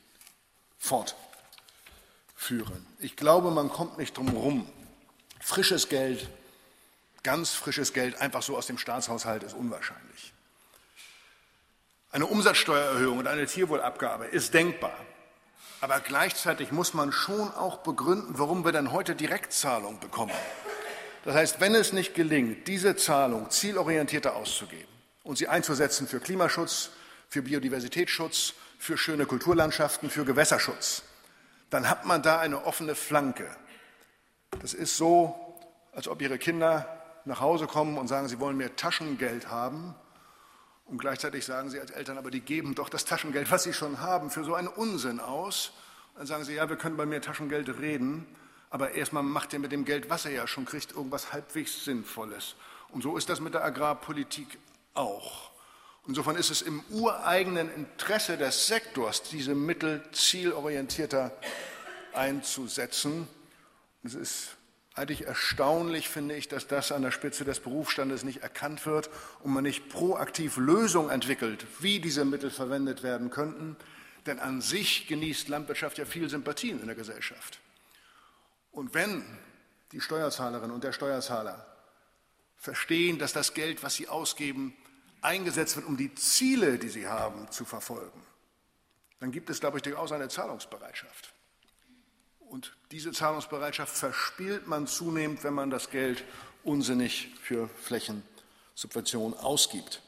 fortführen. Ich glaube, man kommt nicht drum herum. Frisches Geld, ganz frisches Geld, einfach so aus dem Staatshaushalt ist unwahrscheinlich. Eine Umsatzsteuererhöhung und eine Tierwohlabgabe ist denkbar. Aber gleichzeitig muss man schon auch begründen, warum wir denn heute Direktzahlung bekommen. Das heißt, wenn es nicht gelingt, diese Zahlung zielorientierter auszugeben und sie einzusetzen für Klimaschutz, für Biodiversitätsschutz, für schöne Kulturlandschaften, für Gewässerschutz, dann hat man da eine offene Flanke. Das ist so, als ob Ihre Kinder nach Hause kommen und sagen, sie wollen mehr Taschengeld haben. Und gleichzeitig sagen Sie als Eltern, aber die geben doch das Taschengeld, was sie schon haben, für so einen Unsinn aus. Dann sagen Sie, ja, wir können bei mehr Taschengeld reden, Aber erstmal macht er mit dem Geld, was er ja schon kriegt, irgendwas halbwegs Sinnvolles. Und so ist das mit der Agrarpolitik auch. Insofern ist es im ureigenen Interesse des Sektors, diese Mittel zielorientierter einzusetzen. Es ist eigentlich erstaunlich, finde ich, dass das an der Spitze des Berufsstandes nicht erkannt wird und man nicht proaktiv Lösungen entwickelt, wie diese Mittel verwendet werden könnten. Denn an sich genießt Landwirtschaft ja viel Sympathien in der Gesellschaft. Und wenn die Steuerzahlerin und der Steuerzahler verstehen, dass das Geld, was sie ausgeben, eingesetzt wird, um die Ziele, die sie haben, zu verfolgen, dann gibt es, glaube ich, durchaus eine Zahlungsbereitschaft. Und diese Zahlungsbereitschaft verspielt man zunehmend, wenn man das Geld unsinnig für Flächensubventionen ausgibt.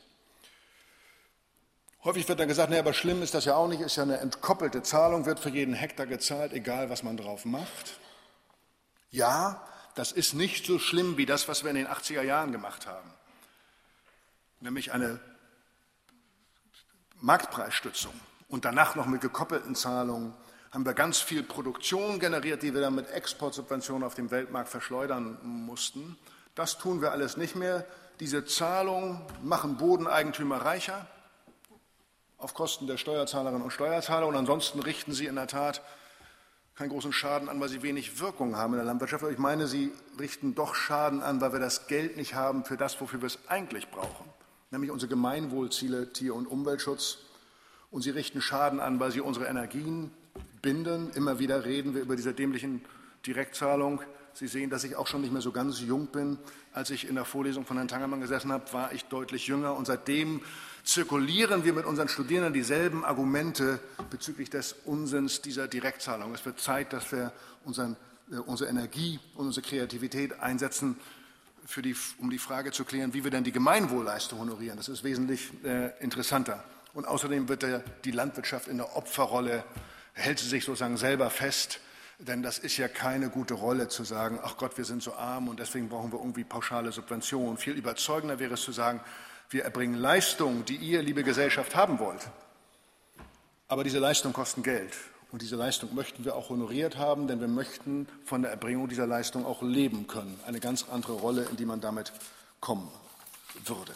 Häufig wird dann gesagt, aber schlimm ist das ja auch nicht, ist ja eine entkoppelte Zahlung, wird für jeden Hektar gezahlt, egal was man drauf macht. Ja, das ist nicht so schlimm wie das, was wir in den 80er Jahren gemacht haben. Nämlich eine Marktpreisstützung und danach noch mit gekoppelten Zahlungen haben wir ganz viel Produktion generiert, die wir dann mit Exportsubventionen auf dem Weltmarkt verschleudern mussten. Das tun wir alles nicht mehr. Diese Zahlungen machen Bodeneigentümer reicher auf Kosten der Steuerzahlerinnen und Steuerzahler und ansonsten richten sie in der Tat keinen großen Schaden an, weil sie wenig Wirkung haben in der Landwirtschaft. Aber ich meine, sie richten doch Schaden an, weil wir das Geld nicht haben für das, wofür wir es eigentlich brauchen, nämlich unsere Gemeinwohlziele, Tier- und Umweltschutz. Und sie richten Schaden an, weil sie unsere Energien binden. Immer wieder reden wir über diese dämlichen Direktzahlung. Sie sehen, dass ich auch schon nicht mehr so ganz jung bin. Als ich in der Vorlesung von Herrn Tangermann gesessen habe, war ich deutlich jünger. Und seitdem zirkulieren wir mit unseren Studierenden dieselben Argumente bezüglich des Unsinns dieser Direktzahlung. Es wird Zeit, dass wir unsere Energie und unsere Kreativität einsetzen, um die Frage zu klären, wie wir denn die Gemeinwohlleistung honorieren. Das ist wesentlich interessanter. Und außerdem wird die Landwirtschaft in der Opferrolle, hält sie sich sozusagen selber fest, denn das ist ja keine gute Rolle zu sagen, ach Gott, wir sind so arm und deswegen brauchen wir irgendwie pauschale Subventionen. Viel überzeugender wäre es zu sagen, wir erbringen Leistungen, die ihr, liebe Gesellschaft, haben wollt. Aber diese Leistungen kosten Geld und diese Leistung möchten wir auch honoriert haben, denn wir möchten von der Erbringung dieser Leistung auch leben können. Eine ganz andere Rolle, in die man damit kommen würde.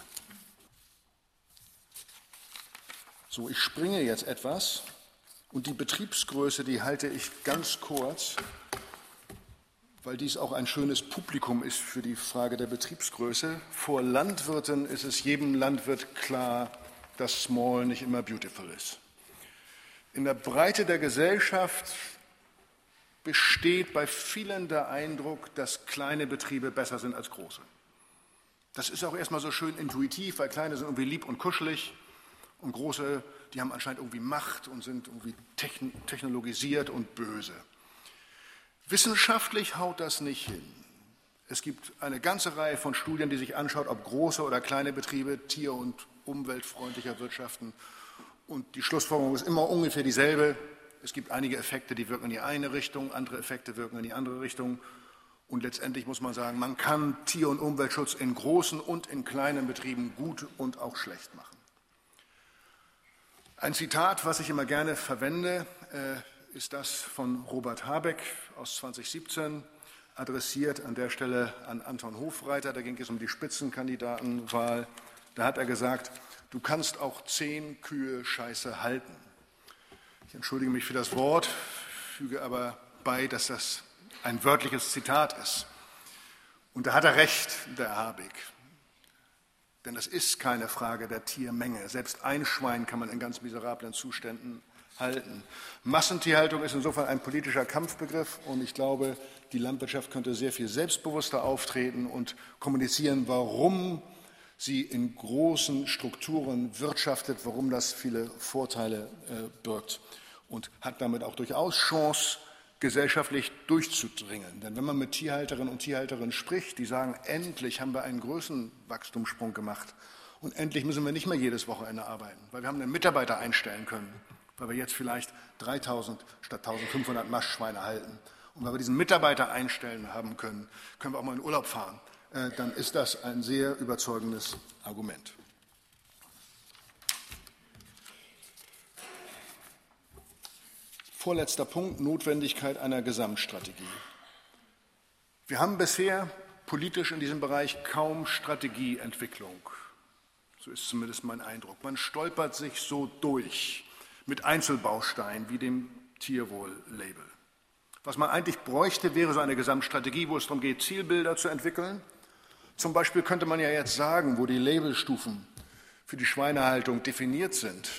So, ich springe jetzt etwas und die Betriebsgröße, die halte ich ganz kurz, weil dies auch ein schönes Publikum ist für die Frage der Betriebsgröße. Vor Landwirten ist es jedem Landwirt klar, dass Small nicht immer beautiful ist. In der Breite der Gesellschaft besteht bei vielen der Eindruck, dass kleine Betriebe besser sind als große. Das ist auch erstmal so schön intuitiv, weil kleine sind irgendwie lieb und kuschelig. Und große, die haben anscheinend irgendwie Macht und sind irgendwie technologisiert und böse. Wissenschaftlich haut das nicht hin. Es gibt eine ganze Reihe von Studien, die sich anschaut, ob große oder kleine Betriebe tier- und umweltfreundlicher wirtschaften. Und die Schlussfolgerung ist immer ungefähr dieselbe. Es gibt einige Effekte, die wirken in die eine Richtung, andere Effekte wirken in die andere Richtung. Und letztendlich muss man sagen, man kann Tier- und Umweltschutz in großen und in kleinen Betrieben gut und auch schlecht machen. Ein Zitat, was ich immer gerne verwende, ist das von Robert Habeck aus 2017, adressiert an der Stelle an Anton Hofreiter. Da ging es um die Spitzenkandidatenwahl. Da hat er gesagt, du kannst auch 10 Kühe Scheiße halten. Ich entschuldige mich für das Wort, füge aber bei, dass das ein wörtliches Zitat ist. Und da hat er recht, der Habeck. Denn das ist keine Frage der Tiermenge. Selbst ein Schwein kann man in ganz miserablen Zuständen halten. Massentierhaltung ist insofern ein politischer Kampfbegriff und ich glaube, die Landwirtschaft könnte sehr viel selbstbewusster auftreten und kommunizieren, warum sie in großen Strukturen wirtschaftet, warum das viele Vorteile birgt und hat damit auch durchaus Chance, gesellschaftlich durchzudringen. Denn wenn man mit Tierhalterinnen und Tierhalterinnen spricht, die sagen, endlich haben wir einen Größenwachstumssprung gemacht und endlich müssen wir nicht mehr jedes Wochenende arbeiten, weil wir haben einen Mitarbeiter einstellen können, weil wir jetzt vielleicht 3.000 statt 1.500 Mastschweine halten. Und weil wir diesen Mitarbeiter einstellen haben können, können wir auch mal in Urlaub fahren. Dann ist das ein sehr überzeugendes Argument. Vorletzter Punkt, Notwendigkeit einer Gesamtstrategie. Wir haben bisher politisch in diesem Bereich kaum Strategieentwicklung. So ist zumindest mein Eindruck. Man stolpert sich so durch mit Einzelbausteinen wie dem Tierwohl-Label. Was man eigentlich bräuchte, wäre so eine Gesamtstrategie, wo es darum geht, Zielbilder zu entwickeln. Zum Beispiel könnte man ja jetzt sagen, wo die Labelstufen für die Schweinehaltung definiert sind.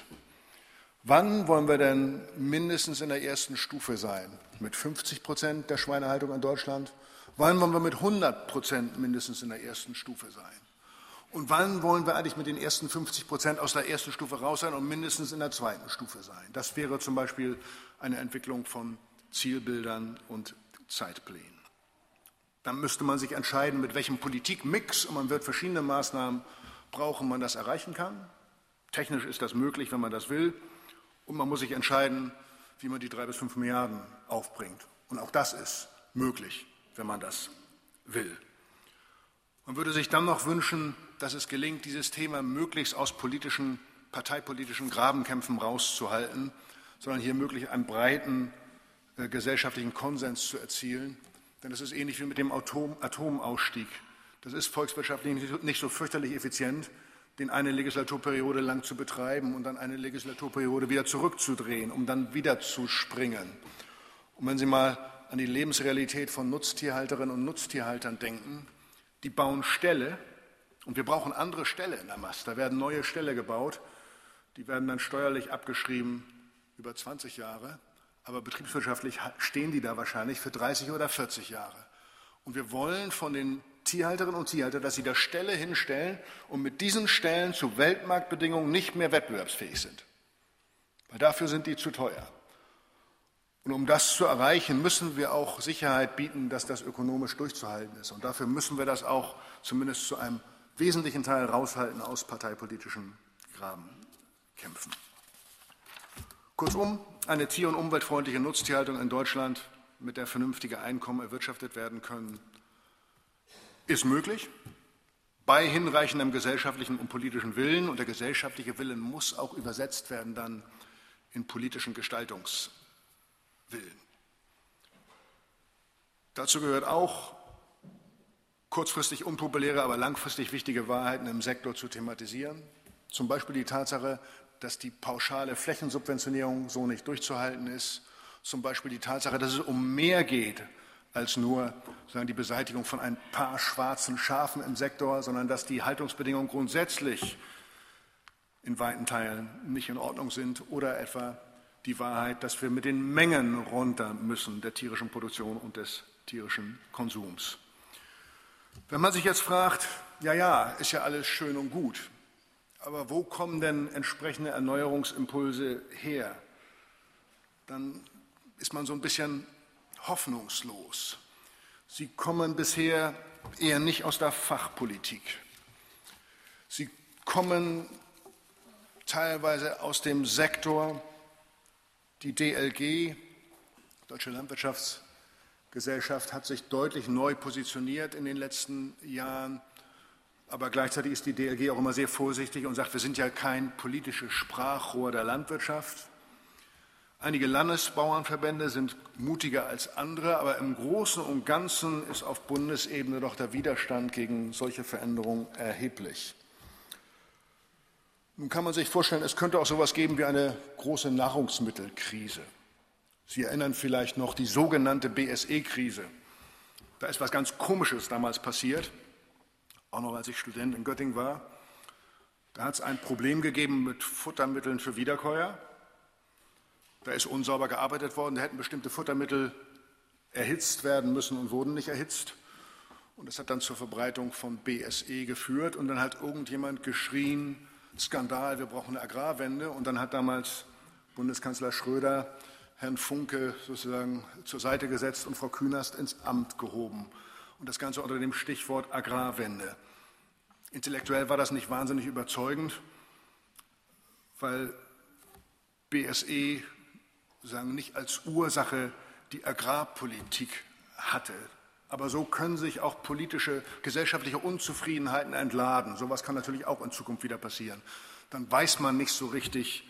Wann wollen wir denn mindestens in der ersten Stufe sein? Mit 50% der Schweinehaltung in Deutschland? Wann wollen wir mit 100% mindestens in der ersten Stufe sein? Und wann wollen wir eigentlich mit den ersten 50% aus der ersten Stufe raus sein und mindestens in der zweiten Stufe sein? Das wäre zum Beispiel eine Entwicklung von Zielbildern und Zeitplänen. Dann müsste man sich entscheiden, mit welchem Politikmix, und man wird verschiedene Maßnahmen brauchen, man das erreichen kann. Technisch ist das möglich, wenn man das will. Und man muss sich entscheiden, wie man die 3 bis 5 Milliarden aufbringt. Und auch das ist möglich, wenn man das will. Man würde sich dann noch wünschen, dass es gelingt, dieses Thema möglichst aus parteipolitischen Grabenkämpfen rauszuhalten, sondern hier möglichst einen breiten gesellschaftlichen Konsens zu erzielen. Denn das ist ähnlich wie mit dem Atomausstieg. Das ist volkswirtschaftlich nicht so fürchterlich effizient, den eine Legislaturperiode lang zu betreiben und dann eine Legislaturperiode wieder zurückzudrehen, um dann wieder zu springen. Und wenn Sie mal an die Lebensrealität von Nutztierhalterinnen und Nutztierhaltern denken, die bauen Ställe und wir brauchen andere Ställe in der Mast. Da werden neue Ställe gebaut, die werden dann steuerlich abgeschrieben über 20 Jahre, aber betriebswirtschaftlich stehen die da wahrscheinlich für 30 oder 40 Jahre. Und wir wollen von den Tierhalterinnen und Tierhaltern, dass sie da Ställe hinstellen und mit diesen Ställen zu Weltmarktbedingungen nicht mehr wettbewerbsfähig sind. Weil dafür sind die zu teuer. Und um das zu erreichen, müssen wir auch Sicherheit bieten, dass das ökonomisch durchzuhalten ist. Und dafür müssen wir das auch zumindest zu einem wesentlichen Teil raushalten aus parteipolitischen Grabenkämpfen. Kurzum, eine tier- und umweltfreundliche Nutztierhaltung in Deutschland, mit der vernünftige Einkommen erwirtschaftet werden können, ist möglich, bei hinreichendem gesellschaftlichen und politischen Willen. Und der gesellschaftliche Willen muss auch übersetzt werden dann in politischen Gestaltungswillen. Dazu gehört auch, kurzfristig unpopuläre, aber langfristig wichtige Wahrheiten im Sektor zu thematisieren. Zum Beispiel die Tatsache, dass die pauschale Flächensubventionierung so nicht durchzuhalten ist. Zum Beispiel die Tatsache, dass es um mehr geht als nur die Beseitigung von ein paar schwarzen Schafen im Sektor, sondern dass die Haltungsbedingungen grundsätzlich in weiten Teilen nicht in Ordnung sind, oder etwa die Wahrheit, dass wir mit den Mengen runter müssen der tierischen Produktion und des tierischen Konsums. Wenn man sich jetzt fragt, ja, ist ja alles schön und gut, aber wo kommen denn entsprechende Erneuerungsimpulse her? Dann ist man so ein bisschen hoffnungslos. Sie kommen bisher eher nicht aus der Fachpolitik. Sie kommen teilweise aus dem Sektor. Die DLG, Deutsche Landwirtschaftsgesellschaft, hat sich deutlich neu positioniert in den letzten Jahren. Aber gleichzeitig ist die DLG auch immer sehr vorsichtig und sagt, wir sind ja kein politisches Sprachrohr der Landwirtschaft. Einige Landesbauernverbände sind mutiger als andere, aber im Großen und Ganzen ist auf Bundesebene doch der Widerstand gegen solche Veränderungen erheblich. Nun kann man sich vorstellen, es könnte auch so etwas geben wie eine große Nahrungsmittelkrise. Sie erinnern vielleicht noch die sogenannte BSE-Krise. Da ist etwas ganz Komisches damals passiert, auch noch als ich Student in Göttingen war. Da hat es ein Problem gegeben mit Futtermitteln für Wiederkäuer. Da ist unsauber gearbeitet worden, da hätten bestimmte Futtermittel erhitzt werden müssen und wurden nicht erhitzt. Und das hat dann zur Verbreitung von BSE geführt. Und dann hat irgendjemand geschrien, Skandal, wir brauchen eine Agrarwende. Und dann hat damals Bundeskanzler Schröder Herrn Funke sozusagen zur Seite gesetzt und Frau Künast ins Amt gehoben. Und das Ganze unter dem Stichwort Agrarwende. Intellektuell war das nicht wahnsinnig überzeugend, weil BSE nicht als Ursache die Agrarpolitik hatte. Aber so können sich auch politische, gesellschaftliche Unzufriedenheiten entladen. So etwas kann natürlich auch in Zukunft wieder passieren. Dann weiß man nicht so richtig,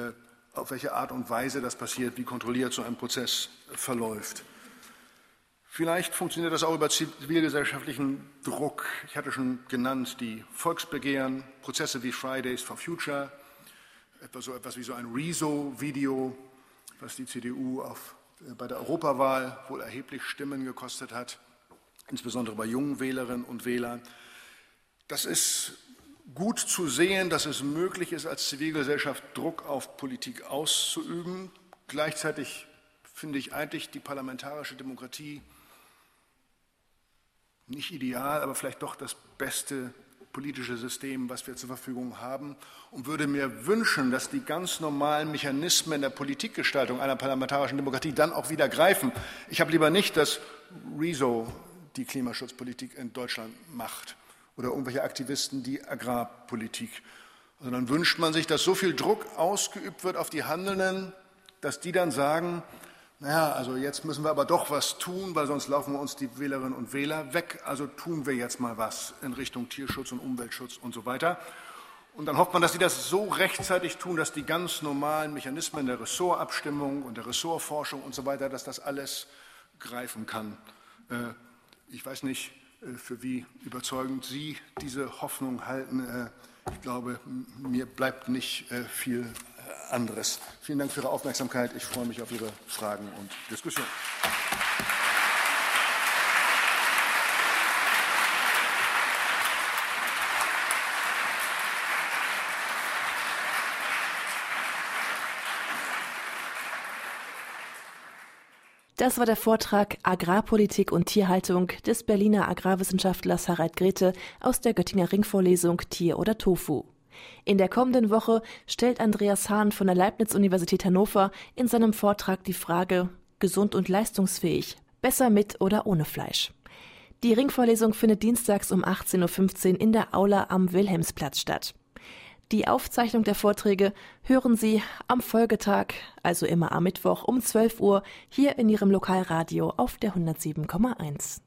auf welche Art und Weise das passiert, wie kontrolliert so ein Prozess verläuft. Vielleicht funktioniert das auch über zivilgesellschaftlichen Druck. Ich hatte schon genannt die Volksbegehren, Prozesse wie Fridays for Future, etwas wie so ein Rezo-Video, was die CDU bei der Europawahl wohl erheblich Stimmen gekostet hat, insbesondere bei jungen Wählerinnen und Wählern. Das ist gut zu sehen, dass es möglich ist, als Zivilgesellschaft Druck auf Politik auszuüben. Gleichzeitig finde ich eigentlich die parlamentarische Demokratie nicht ideal, aber vielleicht doch das beste politische System, was wir zur Verfügung haben, und würde mir wünschen, dass die ganz normalen Mechanismen der Politikgestaltung einer parlamentarischen Demokratie dann auch wieder greifen. Ich habe lieber nicht, dass Rezo die Klimaschutzpolitik in Deutschland macht oder irgendwelche Aktivisten die Agrarpolitik, sondern wünscht man sich, dass so viel Druck ausgeübt wird auf die Handelnden, dass die dann sagen, naja, also jetzt müssen wir aber doch was tun, weil sonst laufen wir uns die Wählerinnen und Wähler weg. Also tun wir jetzt mal was in Richtung Tierschutz und Umweltschutz und so weiter. Und dann hofft man, dass sie das so rechtzeitig tun, dass die ganz normalen Mechanismen der Ressortabstimmung und der Ressortforschung und so weiter, dass das alles greifen kann. Ich weiß nicht, für wie überzeugend Sie diese Hoffnung halten. Ich glaube, mir bleibt nicht viel anderes. Vielen Dank für Ihre Aufmerksamkeit. Ich freue mich auf Ihre Fragen und Diskussionen. Das war der Vortrag Agrarpolitik und Tierhaltung des Berliner Agrarwissenschaftlers Harald Grete aus der Göttinger Ringvorlesung Tier oder Tofu. In der kommenden Woche stellt Andreas Hahn von der Leibniz-Universität Hannover in seinem Vortrag die Frage: Gesund und leistungsfähig, besser mit oder ohne Fleisch? Die Ringvorlesung findet dienstags um 18:15 Uhr in der Aula am Wilhelmsplatz statt. Die Aufzeichnung der Vorträge hören Sie am Folgetag, also immer am Mittwoch um 12 Uhr, hier in Ihrem Lokalradio auf der 107,1.